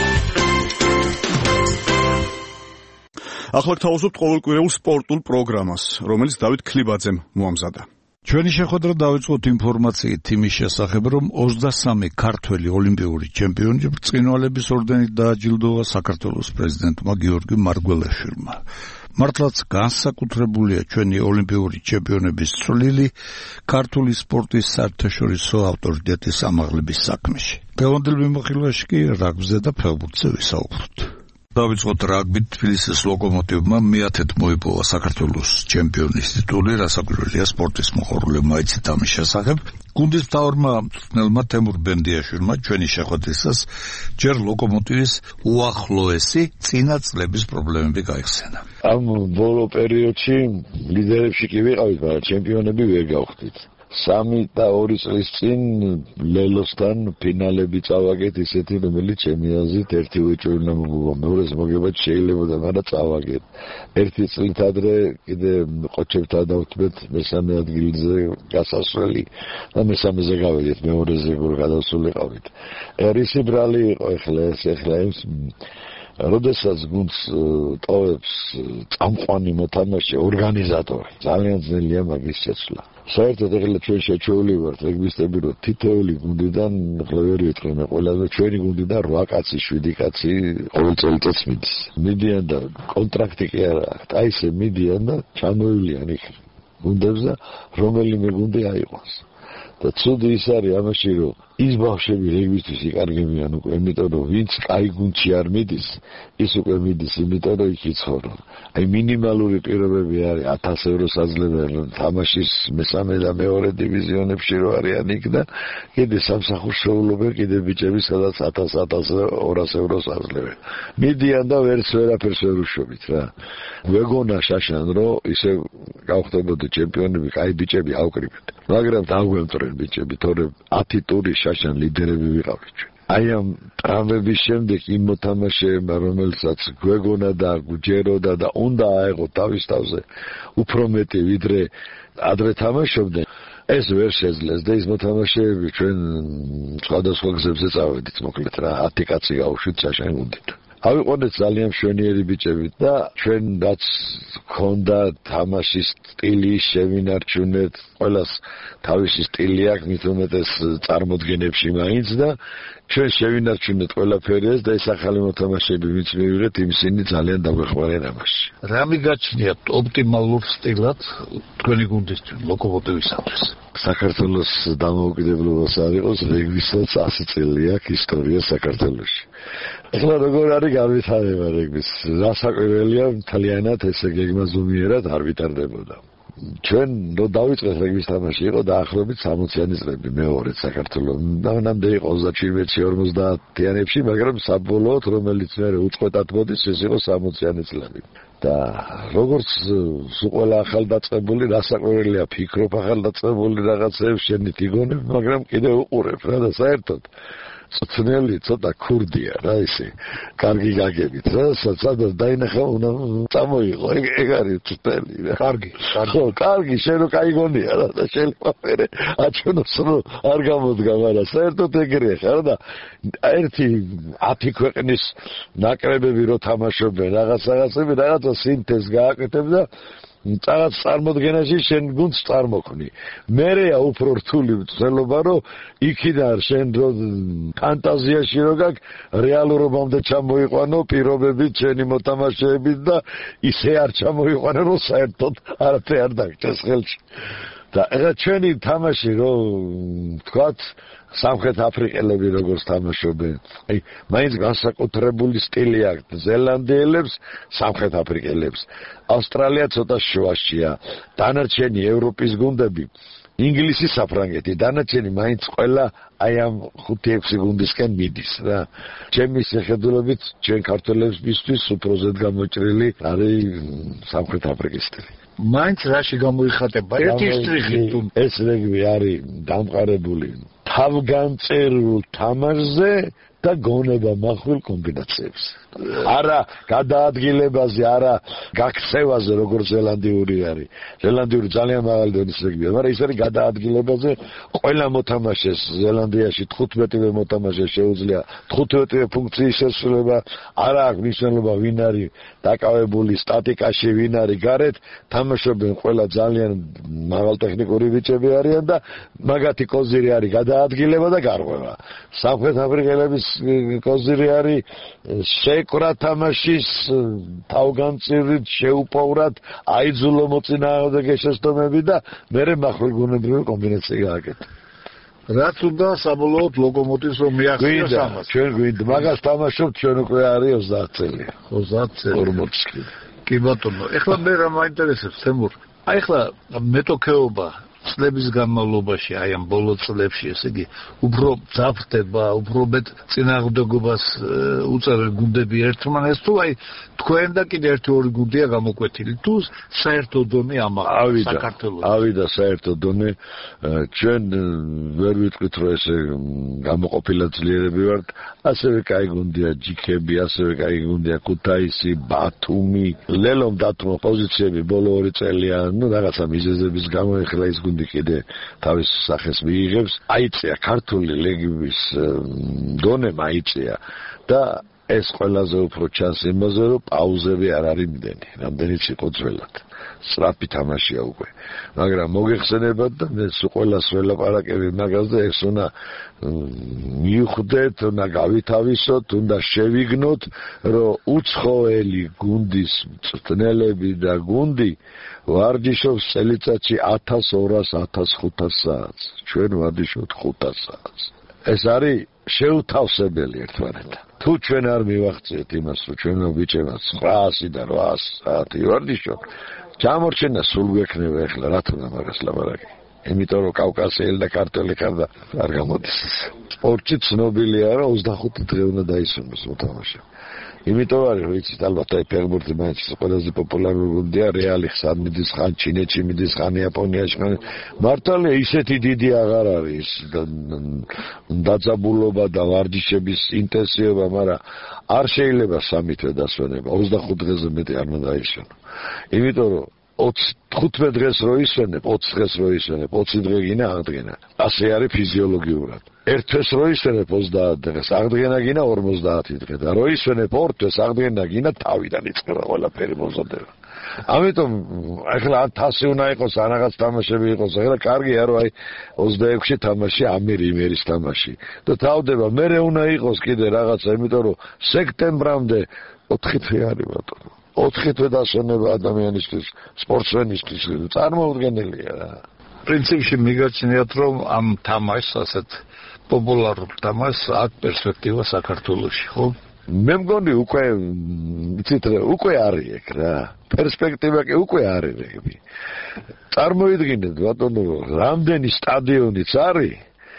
Speaker 1: ახლა გთავაზობთ ყოველკვირეულ სპორტულ პროგრამას რომელიც დავით ქლიბაძემ მოამზადა
Speaker 6: ჩვენი შეხვედრა დავიწყოთ ინფორმაციით იმის შესახებ, რომ 23 ქართველი ოლიმპიური ჩემპიონი ბრწყინვალების ორდენით დააჯილდოვა საქართველოს პრეზიდენტმა გიორგი მარგველაშვილმა. მართლაც განსაკუთრებულია ჩვენი ოლიმპიური ჩემპიონების წვლილი ქართული სპორტის საერთაშორისო ავტორიტეტის ამაღლების საქმეში. დღევანდელ მიმოხილვაში კი რაგბიზე და ფეხბურთზე ვისაუბროთ. დავიწყოთ რაგბით. თბილისის ლოკომოტივმა მეათედ მოიპოვა საქართველოს ჩემპიონის ტიტული, რასაკვირველია სპორტის მოხარულებმა იცით ამის შესახებ. გუნდის მთავარმა მწვრთნელმა თემურ ბენდიაშვილმა ჩვენი შეხვედრისას ჯერ ლოკომოტივის უახლოესი წინა წლების პრობლემები გაიხსენა.
Speaker 7: ამ ბოლო პერიოდში ლიდერებში კი ვიყავით, მაგრამ ჩემპიონები ვერ გავხდით. 3 და 2 წლის წინ ლელოსთან ფინალები წავაგეთ ისეთი, რომელიც ჩემი აზრით ერთი უეჭველი მოგვა. მეორეს მოგება შეიძლებოდა, მაგრამ წავაგეთ. ერთი წლით ადრე კიდე ყოჩებთან დავთმეთ მესამე ადგილზე გასასვლელი და მესამეზე გავედით, მეორეზე გადავსულიყავით. რისი ბრალი იყო ეხლა ეს როდესაც გუნდს ტოვებს წამყვანი მოთამაშე ორგანიზატორი ძალიან ძნელია მაგის შეცვლა. საერთოდ ეხლა ჩვენ შეჩეული ვართ რეგბისტები რომ თითოეული გუნდიდან ახლა ვერ ვიტყვი ყველაზე ჩვენი გუნდიდან 8 კაცი 7 კაცი ყოველ წელიწადს მიდის. მიდიან და კონტრაქტი კი არა აქვს. აი ესე მიდიან და ჩამოივლიან იქ გუნდებს და რომელიმე გუნდი აიყვანს. და ცუდი ის არის ამაში რომ ის ბავშვები რეგბისტის იკარგებიან უკვე იმიტომ რომ ვინც კაი გუნდში არ მიდის ის უკვე მიდის იმიტომ რომ იქ იცხოვრო. აი მინიმალური პირობები არის 1000 ევროს აძლევენ თამაშის მესამე და მეორე დივიზიონებში რო არიან იქ და კიდე სამსახურშეულობენ კიდე ბიჭები სადაც 1000-1200 ევროს აძლევენ. მიდიან და ვერაფერს ვერ უშვებით რა. ვეგონა შაშან რომ ისე გავხდებოდი ჩემპიონები, კაი ბიჭები ავკრიბეთ. მაგრამ დაგვემტრენ ბიჭები, თორე 10 ტური შაშან ლიდერები ვიყავით ჩვენ. აი ამ ტრამვების შემდეგ იმ მოთამაშეებმა, რომელსაც გვეგონა და გვჯეროდა და უნდა აეღო თავის თავზე უფრო მეტი ვიდრე ადრე თამაშობდნენ, ეს ვერ შეძლეს და ის მოთამაშეები ჩვენ სხვადასხვა გზებზე წავედით, მოკლედ რა 10 კაცი გავუშვით შაშან გუნდით. ავიყვანეთ ძალიან მშვენიერი ბიჭები და ჩვენ რაც ქონდა თამაშის სტილი შევინარჩუნეთ, ყველას თავისი სტილი აქვს, მით უმეტეს წარმოდგენებში მაინც და ჩვენ შევინარჩუნეთ ყველაფერი ეს და ეს ახალი მოთამაშეები ვინც მივიღეთ, ისინი ძალიან დაგვეხმარენ ამაში. რა მიგაჩნიათ ოპტიმალურ სტილად თქვენი გუნდისთვის, ლოკომოტივისათვის? საქართველოს დამოუკიდებლობას არ იყოს, რეგბისაც 100 წელი აქვს ისტორია საქართველოში. ეხლა როგორ არის განვითარება რეგბის? რასაკვირველია, მთლიანად ესე გეგმა ზომიერად არ ვითარდებოდა. ჩვენ რო დავიწყეთ რეგბის თამაში იყო დაახლოებით 60-იანი წლები მეორე საქართველოს. მანამდე იყო 37-ში 50-იანებში, მაგრამ საბოლოოდ რომელიც მე უწყვეტად მოდის ეს იყო 60-იანი წლები. და როგორც ყველა ახალდაწყებული, რასაკვირველია ფიქრობ ახალდაწყებული რაღაცეებს შენით იგონებ, მაგრამ კიდე უყურებ რა და საერთოდ წვნელი ცოტა ქურდია რა ისე კარგი გაგებით რა სადაც დაინახა უნდა წამოიღო ეგ არის წვნელი რა კარგი შენ რო кайგონია რა და შეიძლება მე აჩვენოს რომ არ გამოდგა მაგრამ საერთოდ ეგრეა ხარ და ერთი 10 ქვეყნის ნაკრებები რო თამაშობენ რაღაცები რაღაცა სინთეზს გააკეთებ და წაღაც წარმოდგენაში შენ გუნდს წარმოქმნი. მერეა უფრო რთული მცდელობა რომ იქიდან შენ ფანტაზიაში რო გაქვს რეალურობამდე ჩამოიყვანო პირობები შენი მოთამაშეებით და ისე არ ჩამოიყვანო რომ საერთოდ არაფერი არ დაგჭეს ხელში. და ეხლა ჩვენი თამაში რომ თქვათ სამხრეთ აფრიკელები როგორც თამაშობენ. აი, მაინც განსაკუთრებული სტილი აქვს ზელანდიელებს, სამხრეთ აფრიკელებს. ავსტრალია ცოტა შუაშია. დანარჩენი ევროპის გუნდები ინგლისი, საფრანგეთი, დანარჩენი მაინც ყველა აი ამ 5-6 გუნდისკენ მიდის რა. ჩემი შეხედულებით ჩვენ ქართველებისთვის უფროზედ გამოჭრილი არის სამხრეთ აფრიკის სტილი.
Speaker 6: მაინც რაში გამოიხატება ერთი სტრიხით თუ
Speaker 7: ეს რეგბი არის დამყარებული თავგანწერულ თამაშზე და გონება מחვილ კომბინაციებს. არა გადაადგილებაზე, არა გაქცევაზე, როგორც ზელანდიური არის. ზელანდიური ძალიან მაღალი დონის რეგბია, მაგრამ ის არის გადაადგილებაზე. ყველა მოთამაშეს ზელანდიაში 15-ვე მოთამაშეს შეუძლია 15-ვე ფუნქციის შესრულება. არა აქვს მნიშვნელობა ვინ არის დაკავებული სტატიკაში, ვინ არის გარეთ. თამაშობენ ყველა ძალიან მაღალტექნიკური ბიჭები არიან და მაგათი კოზირი არის გადაადგილება და გარღვევა. სამხრეთ აფრიკელების კოზირი არის შეკრა თამაშის თავგანწივრით შეუპოვრად აიძულო მოწინააღმდეგე შეცდომები და მერე მახვილგუნებრივი კომბინაცია გააკეთა.
Speaker 6: რაც უნდა საბოლოოდ ლოკომოტივს რომ მიაღწიოს ამას.
Speaker 7: ჩვენ გვინდა მაგას თამაშობთ ჩვენ უკვე არის 30 წელი.
Speaker 6: 30 წელი.
Speaker 7: 40 წელი.
Speaker 6: კი ბატონო, ეხლა მე რა მაინტერესებს თემურ. აი ეხლა მეტოქეობა წლების განმავლობაში, აი ამ ბოლო წლებში, ესე იგი, უფრო ძაფრდება, უფრო მეტ წინააღმდეგობას უწევენ გუნდები ერთმანეთს, თუ აი თქვენ და კიდე ერთი-ორი გუნდია გამოკვეთილი, თუ საერთო დონე ამაღლა საქართველოს.
Speaker 7: ავიდა საერთო დონე, ჩვენ ვერ ვიტყვით, რომ ესე გამოყოფილად ძლიერები ვართ, ასევე კაი გუნდია ჯიქები, ასევე კაი გუნდია ქუთაისი, ბათუმი, ლელომ დათმო პოზიციები ბოლო 2 წელია, ნუ რაღაცა მიზეზების გამო ეხლა ის გუნდი კიდე თავის სახეს მიიღებს. აიწია ქართული ლეგების დონე მაიწია და ეს ყველაზე უფრო ჩანს იმაზე, რომ პაუზები არ არის მდენი, რამდენიც იყო ძველად. სწრაფი თამაშია უკვე. მაგრამ მოგეხსენებათ და მე ყველას ველაპარაკები მაგას და ეს უნდა მიხვდეთ, უნდა გავითავისოთ, უნდა შევიგნოთ, რომ უცხოელი გუნდის მწვრთნელები და გუნდი ვარჯიშობს წელიწადში 1200-1500 საათს. ჩვენ ვარჯიშობთ 500 საათს. ეს არის შეუთავსებელი ერთმანეთთან. თუ ჩვენ არ მივახციეთ იმას, რომ ჩვენო ბიჭებმა 900 და 800 საათი ვარჯიშობთ, ჩამორჩენა სულ გვექნება ეხლა რა თქმა უნდა მაგას ლაპარაკი. იმიტომ რომ კავკასიელი და ქართველი ხარ და არ გამოდის. სპორტში ცნობილია რომ 25 დღე უნდა დაისვენოს მოთამაშე. იმიტომ არის რომ იცით ალბათ აი ფეხბურთი მაინც ყველაზე პოპულარული გუნდია რეალი ხან მიდის ხან ჩინეთში მიდის ხან იაპონიაში ხან მართალია ისეთი დიდი აღარ არის დაძაბულობა და ვარჯიშების ინტენსივობა, მაგრამ არ შეიძლება 3 თვე დასვენება, 25 დღეზე მეტი არ უნდა დაისვენო. იმიტომ რომ 15 დღეს რო ისვენებ, 20 დღეს რო ისვენებ, 20 დღე გინა აღდგენა. ასე არის ფიზიოლოგიურად. ერთ თვეს რო ისვენებ 30 დღეს, აღდგენა გინა 50 დღე და რო ისვენებ 2 თვეს, აღდგენა გინა თავიდან იწყება ყველაფერი მოზადება. ამიტომ ახლა 1000 უნდა იყოს, ან რაღაც თამაშები იყოს, ახლა კარგია რომ აი 26-ში თამაში ამერის თამაში. და თავდება, მერე უნდა იყოს კიდე რაღაცა, იმიტომ რომ სექტემბრამდე 4 თვე არის ბატონო. 4 თვე დასვენება ადამიანისთვის, სპორტსმენისთვის წარმოუდგენელია რა.
Speaker 6: პრინციპში მიგაჩნიათ რომ ამ თამაშს ასეთ პოპულარულ თამაშს აქვს პერსპექტივა საქართველოში, ხო?
Speaker 7: მე მგონი უკვე იცით რა, უკვე არის ეგ რა. პერსპექტივა კი უკვე არის რეგბი. წარმოიდგინეთ ბატონო, რამდენი სტადიონიც არის,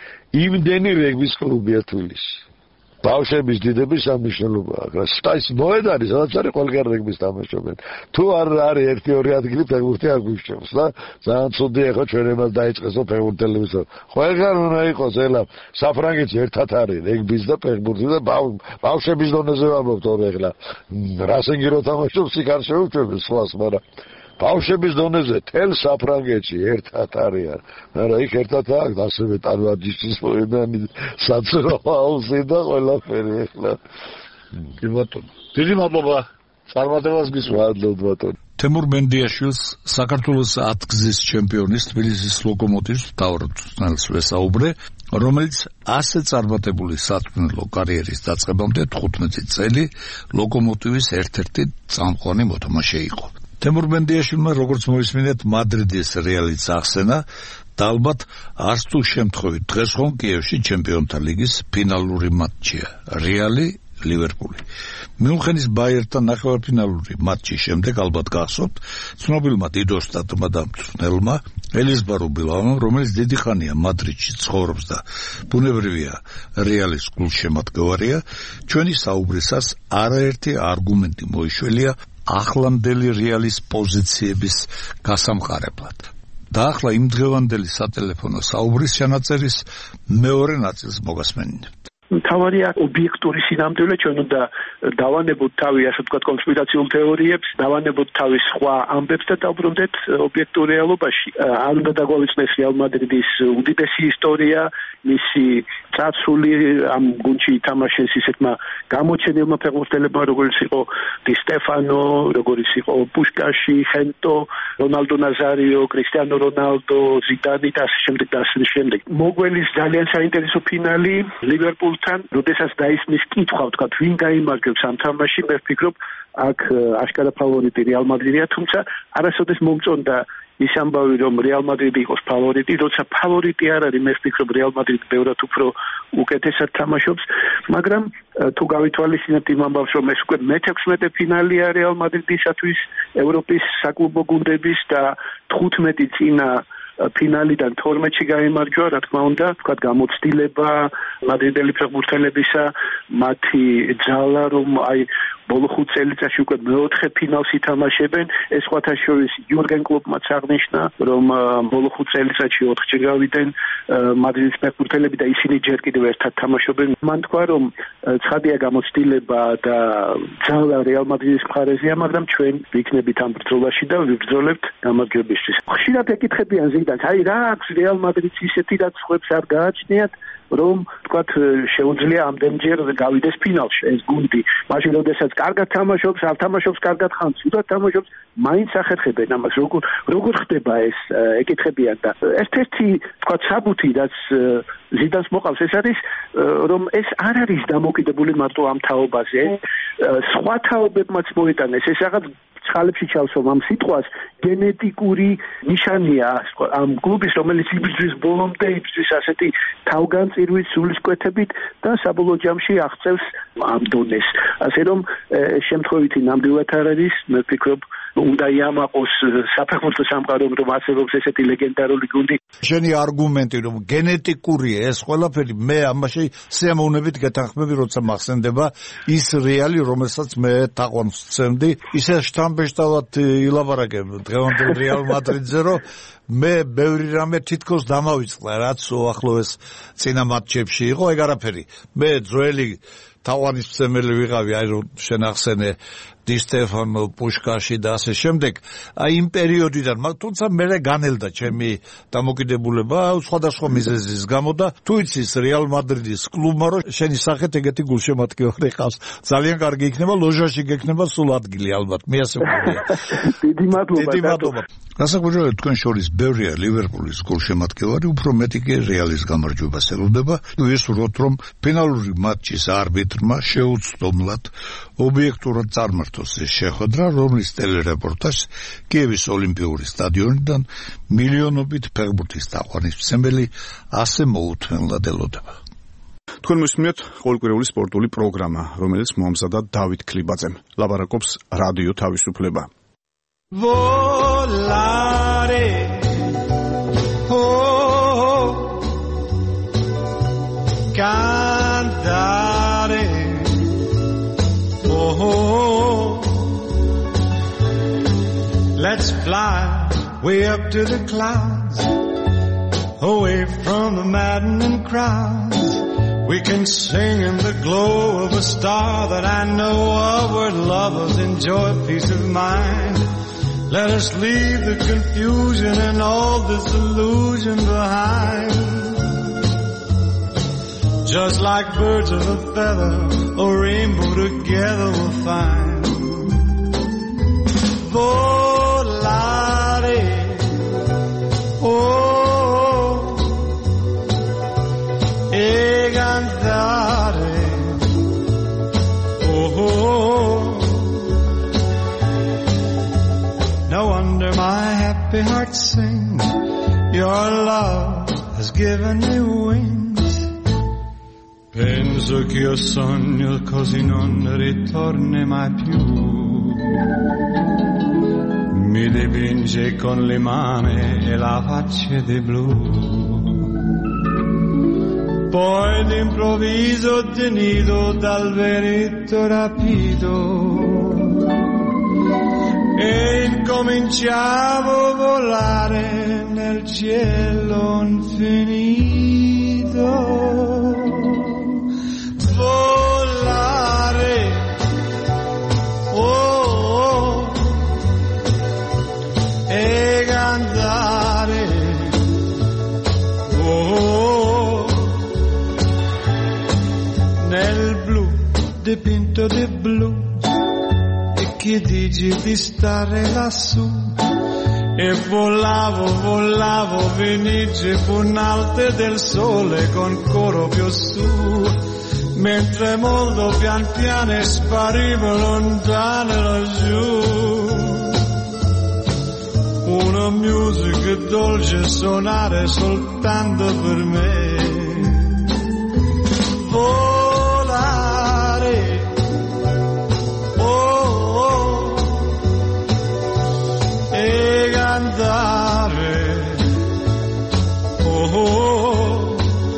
Speaker 7: იმდენი რეგბის კლუბია თბილისში. ბავშვების დიდების ამნიშნულობა აქვს. სტაის მოედანი, სადაც არის ყველგან რეგბის თამაშობენ. თუ არ არის 1-2 ადგილი ფეხბურთი არ გვიშჩევს და ძალიან ცუდია ხო ჩვენ εμას დაიწყესო ფეხბურთელებს. ყველგან უნდა იყოს ელამ საფრანგეთში ერთად არის რეგბის და ფეხბურთი და ბავშვების დონეზე ვამბობთ ორ ეხლა. რასინგი რო თამაშობს იქ არ შეუჩვენებს სხვას, მაგრამ ბავშვების დონეზე თელ საფრანგეთში ერთად არიან. მაგრამ იქ ერთად აქვს ასევე ტანვარჯიშის მოედანი, საცურაო აუზი და ყველაფერი ეხლა.
Speaker 6: კი ბატონო. დიდი მადლობა. წარმატებას გისურვებთ ბატონო.
Speaker 8: თემურ მენდიაშვილს, საქართველოს 10 გზის ჩემპიონის თბილისის ლოკომოტივის მთავრმწვრთნელს ვესაუბრე, რომელიც ასე წარმატებული სათქმელო კარიერის დაწყებამდე 15 წელი ლოკომოტივის ერთ-ერთი წამყვანი მოთამაშე იყო. თემურ მენდიაშვილმა, როგორც მოისმინეთ, მადრიდის რეალიც ახსენა და ალბათ არც თუ შემთხვევით დღეს ხომ კიევში ჩემპიონთა ლიგის ფინალური მატჩია რეალი ლივერპული. მიუნხენის ბაიერთან ნახევარფინალური მატჩის შემდეგ ალბათ გახსოვთ, ცნობილმა დიდოსტატმა და მწვრთნელმა ელიზბარუბილავმა, რომელიც დიდი ხანია მადრიდში ცხოვრობს და ბუნებრივია რეალის გულშემატკივარია, ჩვენი საუბრისას არაერთი არგუმენტი მოიშველია ახლანდელი რეალის პოზიციების გასამყარებლად. და ახლა იმ დღევანდელი სატელეფონო საუბრის ჩანაწერის მეორე ნაწილს მოგასმენინებთ.
Speaker 9: თავარია ობიექტური სინამდვილე, ჩვენ უნდა დავანებოთ თავი, ასე ვთქვათ, კონსპირაციულ თეორიებს, დავანებოთ თავი სხვა ამბებს და დავბრუნდეთ ობიექტურ რეალობაში. არ უნდა დაგვავიწყდეს რეალ მადრიდის უდიდესი ისტორია, მისი წარსული ამ გუნდში ითამაშეს ისეთმა გამოჩენილმა ფეხბურთელებმა, როგორც იყო დი სტეფანო, როგორც იყო პუშკაში, ხენტო, რონალდო ნაზარიო, კრისტიანო რონალდო, ზიდანი და ასე შემდეგ და ასე შემდეგ. მოგველის ძალიან საინტერესო ფინალი ლივერპულთან, როდესაც დაისმის კითხვა, ვთქვათ, ვინ გაიმარჯვებს ამ თამაშში, მე ვფიქრობ, აქ აშკარა ფავორიტი რეალ მადრიდია, თუმცა არასოდეს მომწონდა ის ამბავი, რომ რეალ მადრიდი იყოს ფავორიტი, როცა ფავორიტი არ არის, მე ვფიქრობ, რეალ მადრიდი ბევრად უფრო უკეთესად თამაშობს, მაგრამ თუ გავითვალისწინებთ იმ ამბავს, რომ ეს უკვე მე-16 ფინალია რეალ მადრიდისათვის ევროპის საკლუბო გუნდების და 15 წინა ფინალიდან 12-ში გაიმარჯვა, რა თქმა უნდა, თქვათ გამოცდილება მადრიდელი ფეხბურთელებისა, მათი ძალა, რომ აი ბოლო 5 წელიწადში უკვე მეოთხე ფინალს ითამაშებენ, ეს სხვათა შორის იურგენ კლოპმაც აღნიშნა, რომ ბოლო 5 წელიწადში 4-ჯერ გავიდნენ მადრიდის ფეხბურთელები და ისინი ჯერ კიდევ ერთად თამაშობენ. მან თქვა, რომ ცხადია გამოცდილება და ძალა რეალ მადრიდის მხარეზეა, მაგრამ ჩვენ ვიქნებით ამ ბრძოლაში და ვიბრძოლებთ გამარჯვებისთვის. ხშირად ეკითხებიან ზიდანს, აი რა აქვს რეალ მადრიდს ისეთი რაც ხვებს არ გააჩნიათ, რომ თქვათ შეუძლია ამდენჯერ გავიდეს ფინალში ეს გუნდი. მაშინ როდესაც კარგად თამაშობს, არ თამაშობს კარგად ხან, ცუდად თამაშობს, მაინც ახერხებენ ამას. როგორ ხდება ეს ეკითხებიან და ერთ-ერთი თქვათ საბუთი რაც ზიდანს მოყავს, ეს არის რომ ეს არ არის დამოკიდებული მარტო ამ თაობაზე. სხვა თაობებმაც მოიტანეს ეს რაღაც ხალებში ჩავსვამ ამ სიტყვას გენეტიკური ნიშანია ამ კლუბის, რომელიც იბრძვის ბოლომდე, იბრძვის ასეთი თავგანწირვის სულისკვეთებით და საბოლოო ჯამში აღწევს ამ დონეს. ასე რომ შემთხვევითი ნამდვილად არ არის, მე ვფიქრობ, უნდა იამაყოს საფეხბურთო სამყარო, რომ არსებობს ესეთი ლეგენდარული გუნდი.
Speaker 6: შენი არგუმენტი, რომ გენეტიკურია ეს ყველაფერი, მე ამაში სიამოვნებით გეთანხმები, როცა მახსენდება ის რეალი, რომელსაც მე თაყვანს ვცემდი, ისე შთამბეჭდავად ილაპარაკებ დღევანდელ რეალ მადრიდზე, რომ მე ბევრი რამე თითქოს დამავიწყდა, რაც უახლოეს წინა მატჩებში იყო, ეგ არაფერი. მე ძველი თაყვანის მცემელი ვიყავი, აი რომ შენახსენე დი სტეფანო, პუშკაში და ასე შემდეგ, აი იმ პერიოდიდან, თუმცა მე განელდა ჩემი დამოკიდებულება სხვადასხვა მიზეზის გამო და თუ იცის რეალ მადრიდის კლუბმა, რომ შენი სახეთ ეგეთი გულშემატკივარი ყავს, ძალიან კარგი იქნება, ლოჟაში გექნება სულ ადგილი ალბათ, მე ასე ვფიქრობ.
Speaker 9: დიდი მადლობა.
Speaker 8: გასაკვირველია, თქვენ შორის ბევრია ლივერპულის გულშემატკივარი, უფრო მეტი კი რეალის გამარჯვებას ელოდება. ვისურვოთ, რომ ფინალური მატჩის არბიტრმა შეუცდომლად ობიექტურად წარმართოს ეს შეხვედრა, რომლის ტელერეპორტაჟს კიევის ოლიმპიური სტადიონიდან მილიონობით ფეხბურთის თაყვანისმცემელი ასე მოუთმენლად ელოდება.
Speaker 1: თქვენ მოსმენთ ყოველკვირეული სპორტული პროგრამა, რომელიც მომზადა დავით ქლიბაძემ. ლაპარაკობს რადიო თავისუფლება.
Speaker 10: Volare, oh, cantare, oh, let's fly way up to the clouds, away from the maddening crowds. We can sing in the glow of a star that I know of, where lovers enjoy peace of mind. Let us leave the confusion and all disillusion behind. Just like birds of a feather, a rainbow together we'll find. Volare, oh, e cantare, oh. No wonder my happy heart sings. Your love has given me wings. Penso che io sogno così non ritorni mai più. mi dipinge con le mani e la faccia di blu. Poi d'improvviso tenuto dal vento rapito e incominciavo a volare nel cielo infinito. Volare, oh, e cantare, oh, nel blu dipinto di blu. E chi dici di stare lassù? E volavo, venice funalte del sole con coro più su, mentre molto pian piano sparivo lontano laggiù. Una musica dolce suonare soltanto per me. Volare, oh, e cantare, oh.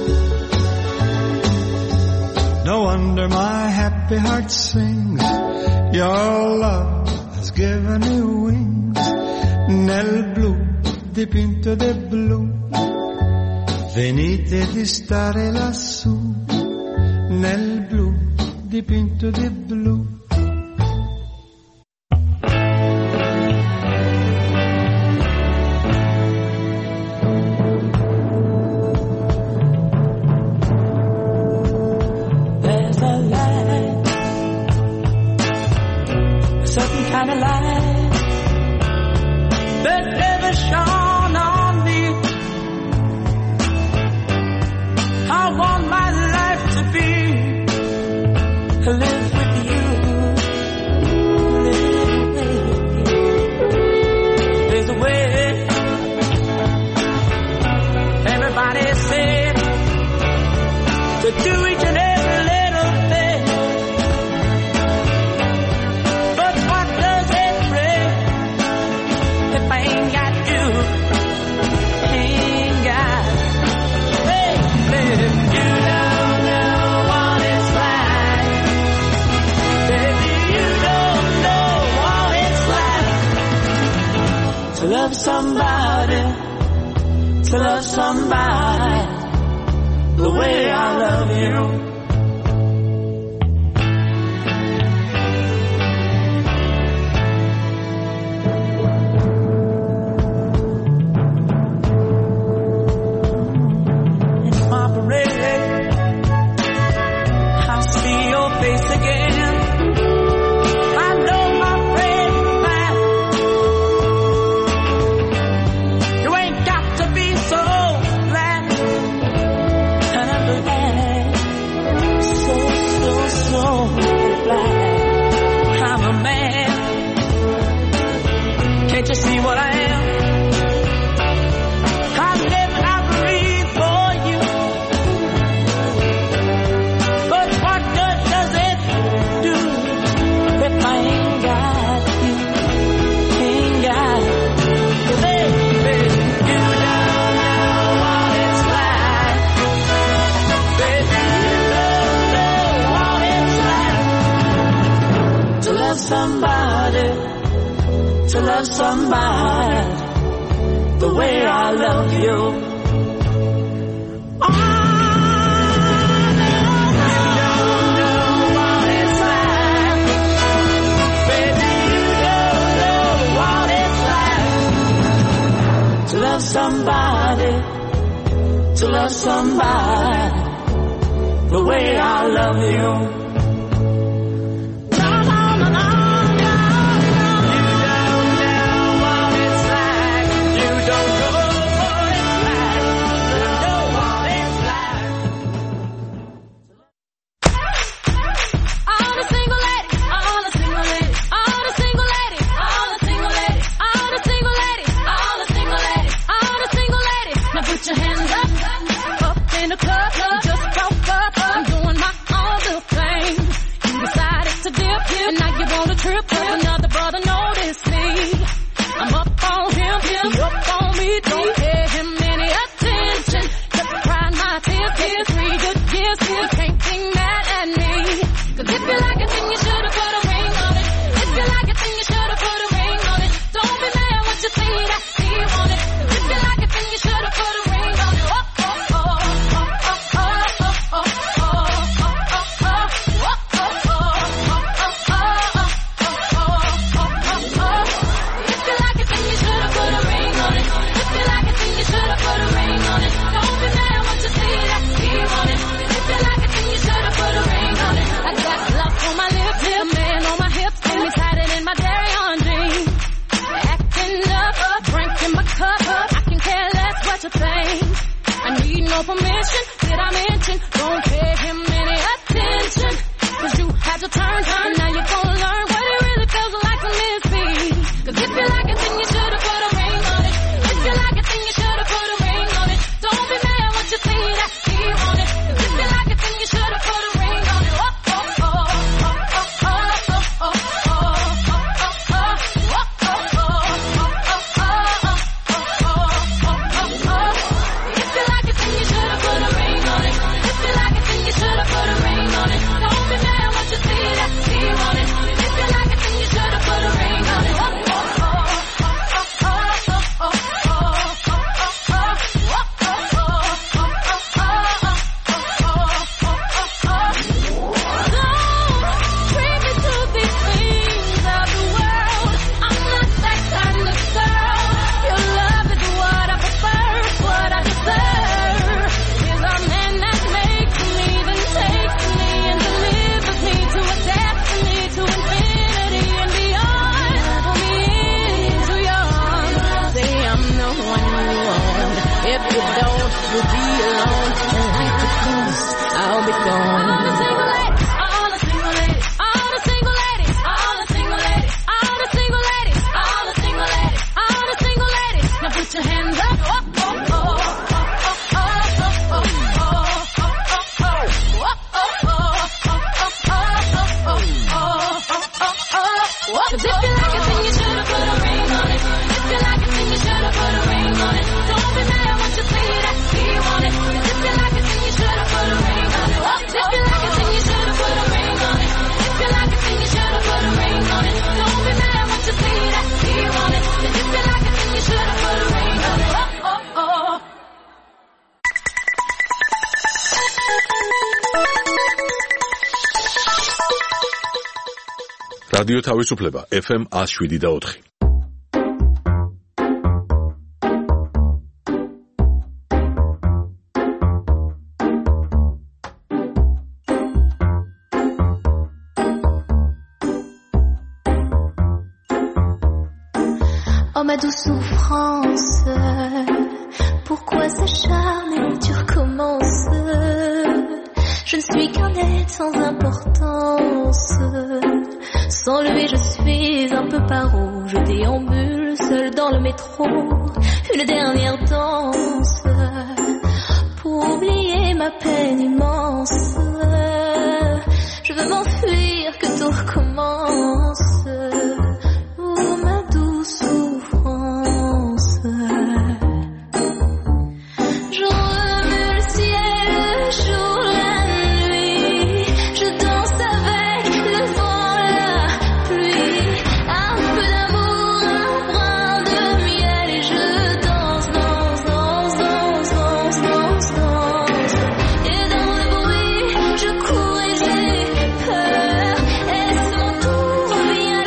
Speaker 10: No wonder my happy heart sings. Your love has given me wings. Nel blu dipinto di blu, venite di stare lassù. Nel blu dipinto di blu.
Speaker 11: There's a light, a certain kind of light that never shone on me. I want my life to be, live with you, live with you. There's a way, everybody said, to do each and every little thing. But what does it bring if I ain't got you? Ain't got, baby, you don't know what it's like. Baby, you don't know what it's like to love somebody, to love somebody the way I love you. It's my parade. I see your face again. I know my friend man, you ain't got to be so glad and understand. So glad I'm a man. Can't you see what I am? I live and I breathe for you. But what good does it do if I ain't got you? Ain't got you. Baby, you don't know what it's like. Baby, you don't know what it's like to love somebody, to love somebody the way I love you. Oh, no, you don't know what it's like. Baby, you don't know what it's like to love somebody, to love somebody the way I love you. you don't, you'll be alone. And like the ghost, I'll be gone. All the single ladies, all the single ladies, all the single ladies, all the single ladies, all the single ladies, all the single ladies, all the single ladies. Now put your hands up. Cause if you like it, then you should've put a ring on it. If you like it, then you should've put a ring on it. Don't be mad once you see that he want it. Cause if you like it, then you should've put a ring on it. If you like it, then you should've put a ring on it. If you like it, then you should've put a ring on it. Don't be mad once you see that he want it. Cause if you like it, then you should've put a ring on it.
Speaker 12: რადიო თავისუფლება FM 107.4.
Speaker 13: Oh ma douce souffrance, pourquoi s'acharner, tu recommences. Je ne suis qu'un être sans importance. Sans lui je suis un peu paro. Je déambule seul dans le métro. Une dernière danse pour oublier ma peine immense. Je veux m'enfuir, que tout recommence. Oh ma douce souffrance. Je remue le ciel, le jour, la nuit. Je danse avec le vent, la pluie. Un peu d'amour, un brin de miel. Et je danse, danse, danse, danse, danse, danse, danse. Et dans le bruit, je cours et j'ai peur. Est-ce mon tour, viens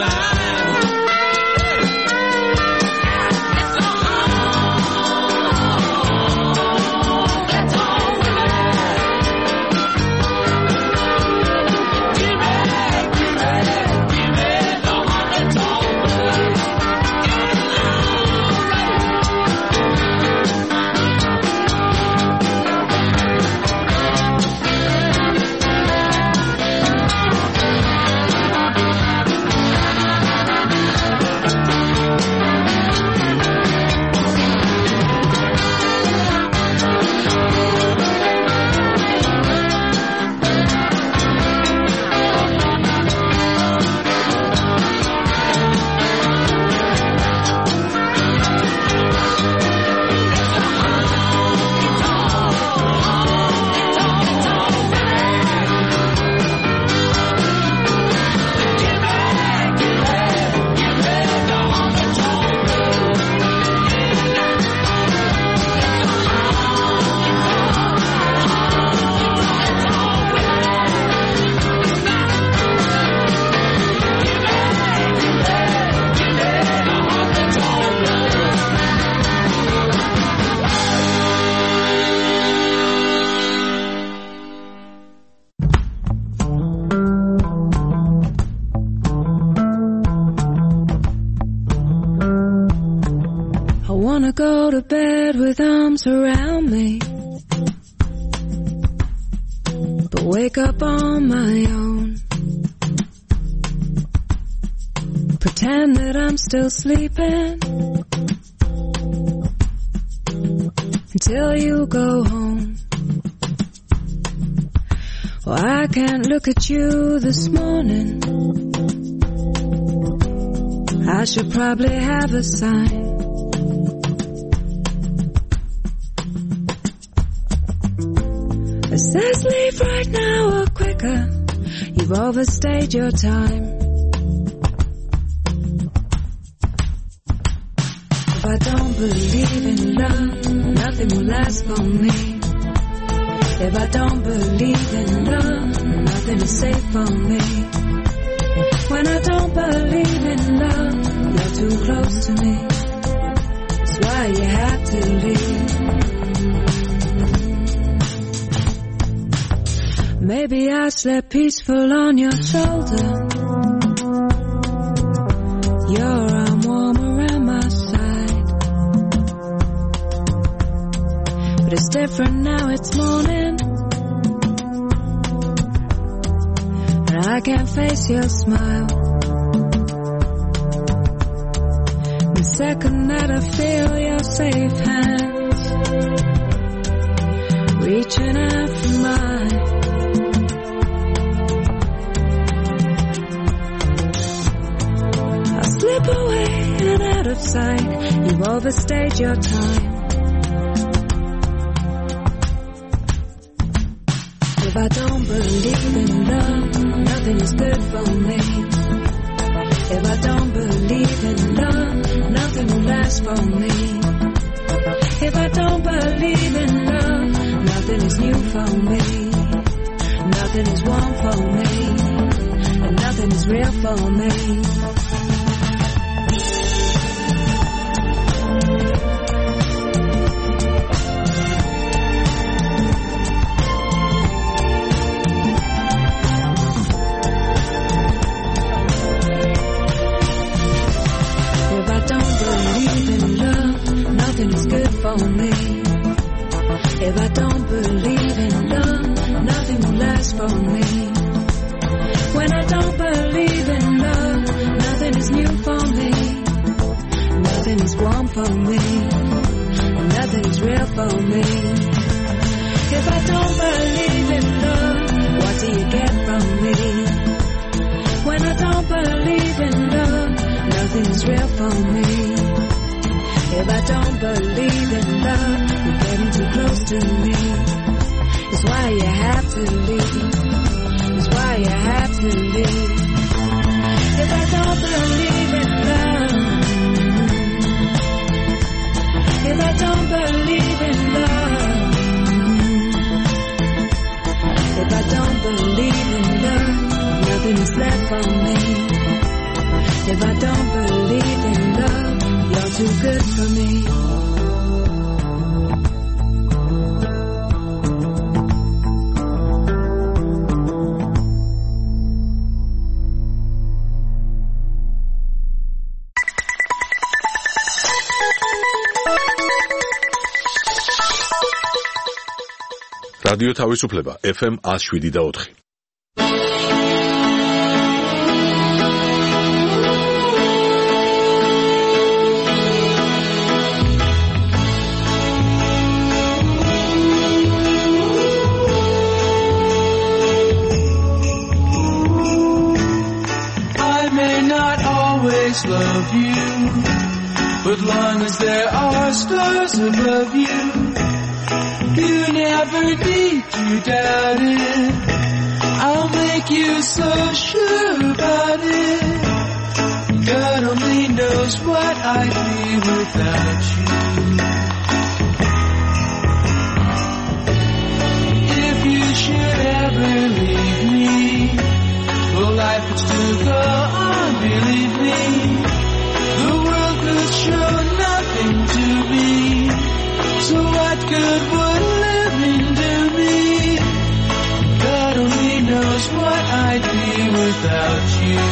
Speaker 14: wanna go to bed with arms around me, but wake up on my own. Pretend that I'm still sleeping until you go home. Well, I can't look at you this morning. I should probably have a sign. It says leave right now or quicker. You've overstayed your time. If I don't believe in love, nothing will last for me. If I don't believe in love, nothing is safe for me. When I don't believe in love, you're too close to me. That's why you have to leave. Maybe I slept peaceful on your shoulder. Your arm warm around my side. But it's different now, it's morning. And I can't face your smile. The second that I feel your safe hands reaching out for mine, I slip away and out of sight. You've overstayed your time. If I don't believe in love, nothing is good for me. If I don't believe in love, nothing will last for me. If I don't believe in love, nothing is new for me. Nothing is warm for me, and nothing is real for me. For me. If I don't believe in love, nothing will last for me. When I don't believe in love, nothing is new for me. Nothing is warm for me, and nothing is real for me. If I don't believe in love, what do you get from me? When I don't believe in love, nothing is real for me. If I don't believe in love, you're getting too close to me. It's why you have to leave. It's why you have to leave. If I don't believe in love, if I don't believe in love, if I don't believe in love, nothing is left for me. If I don't believe in love, you're too good for me.
Speaker 12: რადიო თავისუფლება FM 107.4.
Speaker 10: I may not always love you, but long as there are stars above you, you never need to doubt it. I'll make you so sure about it. God only knows what I'd be without you. If you should ever leave me, well, life would still go on, believe me. The world could show nothing to me. So what good would living do me? God only knows what I'd be without you.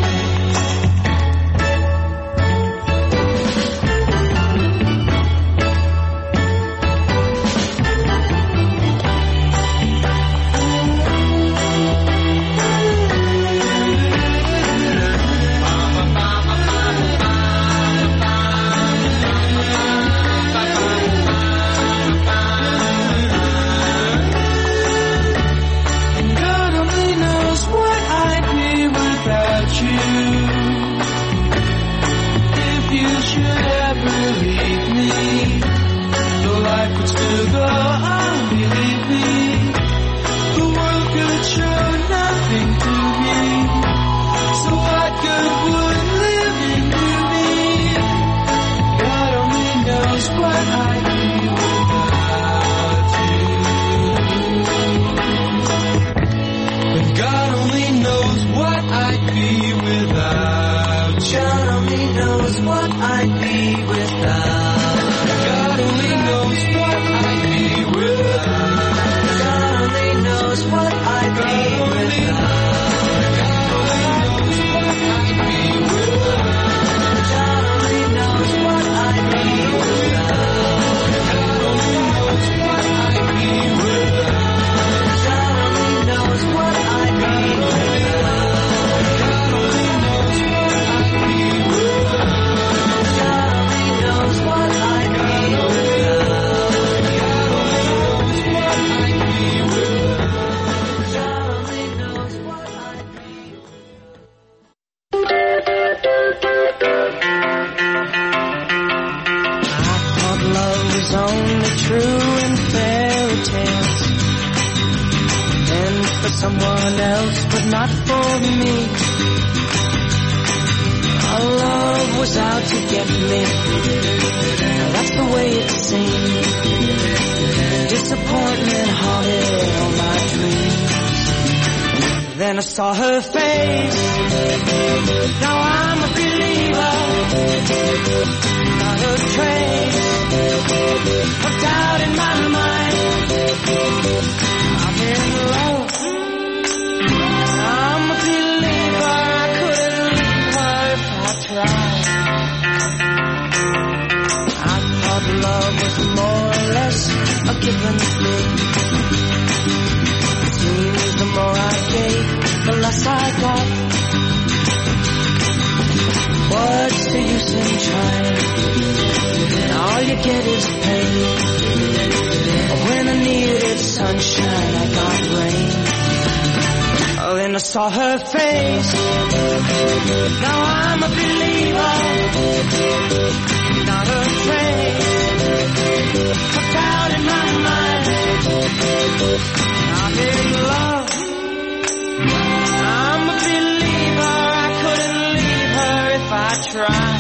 Speaker 15: Then I saw her face. Now I'm a believer. Not a trace of doubt in my mind. I'm in love. I'm a believer. I couldn't leave her if I tried. I thought love was more or less a given thing. It seems the more I gave, the less I got. What's the use in trying? And all you get is pain. When I needed sunshine, I got rain. Oh, then I saw her face. Now I'm a believer. Not a trace of doubt in my mind. I'm in love. I'm a believer. I couldn't leave her if I tried.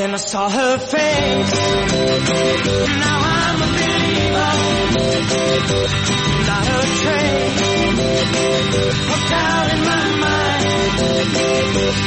Speaker 15: then I saw her face. Now I'm a believer, not a trace of doubt in my mind.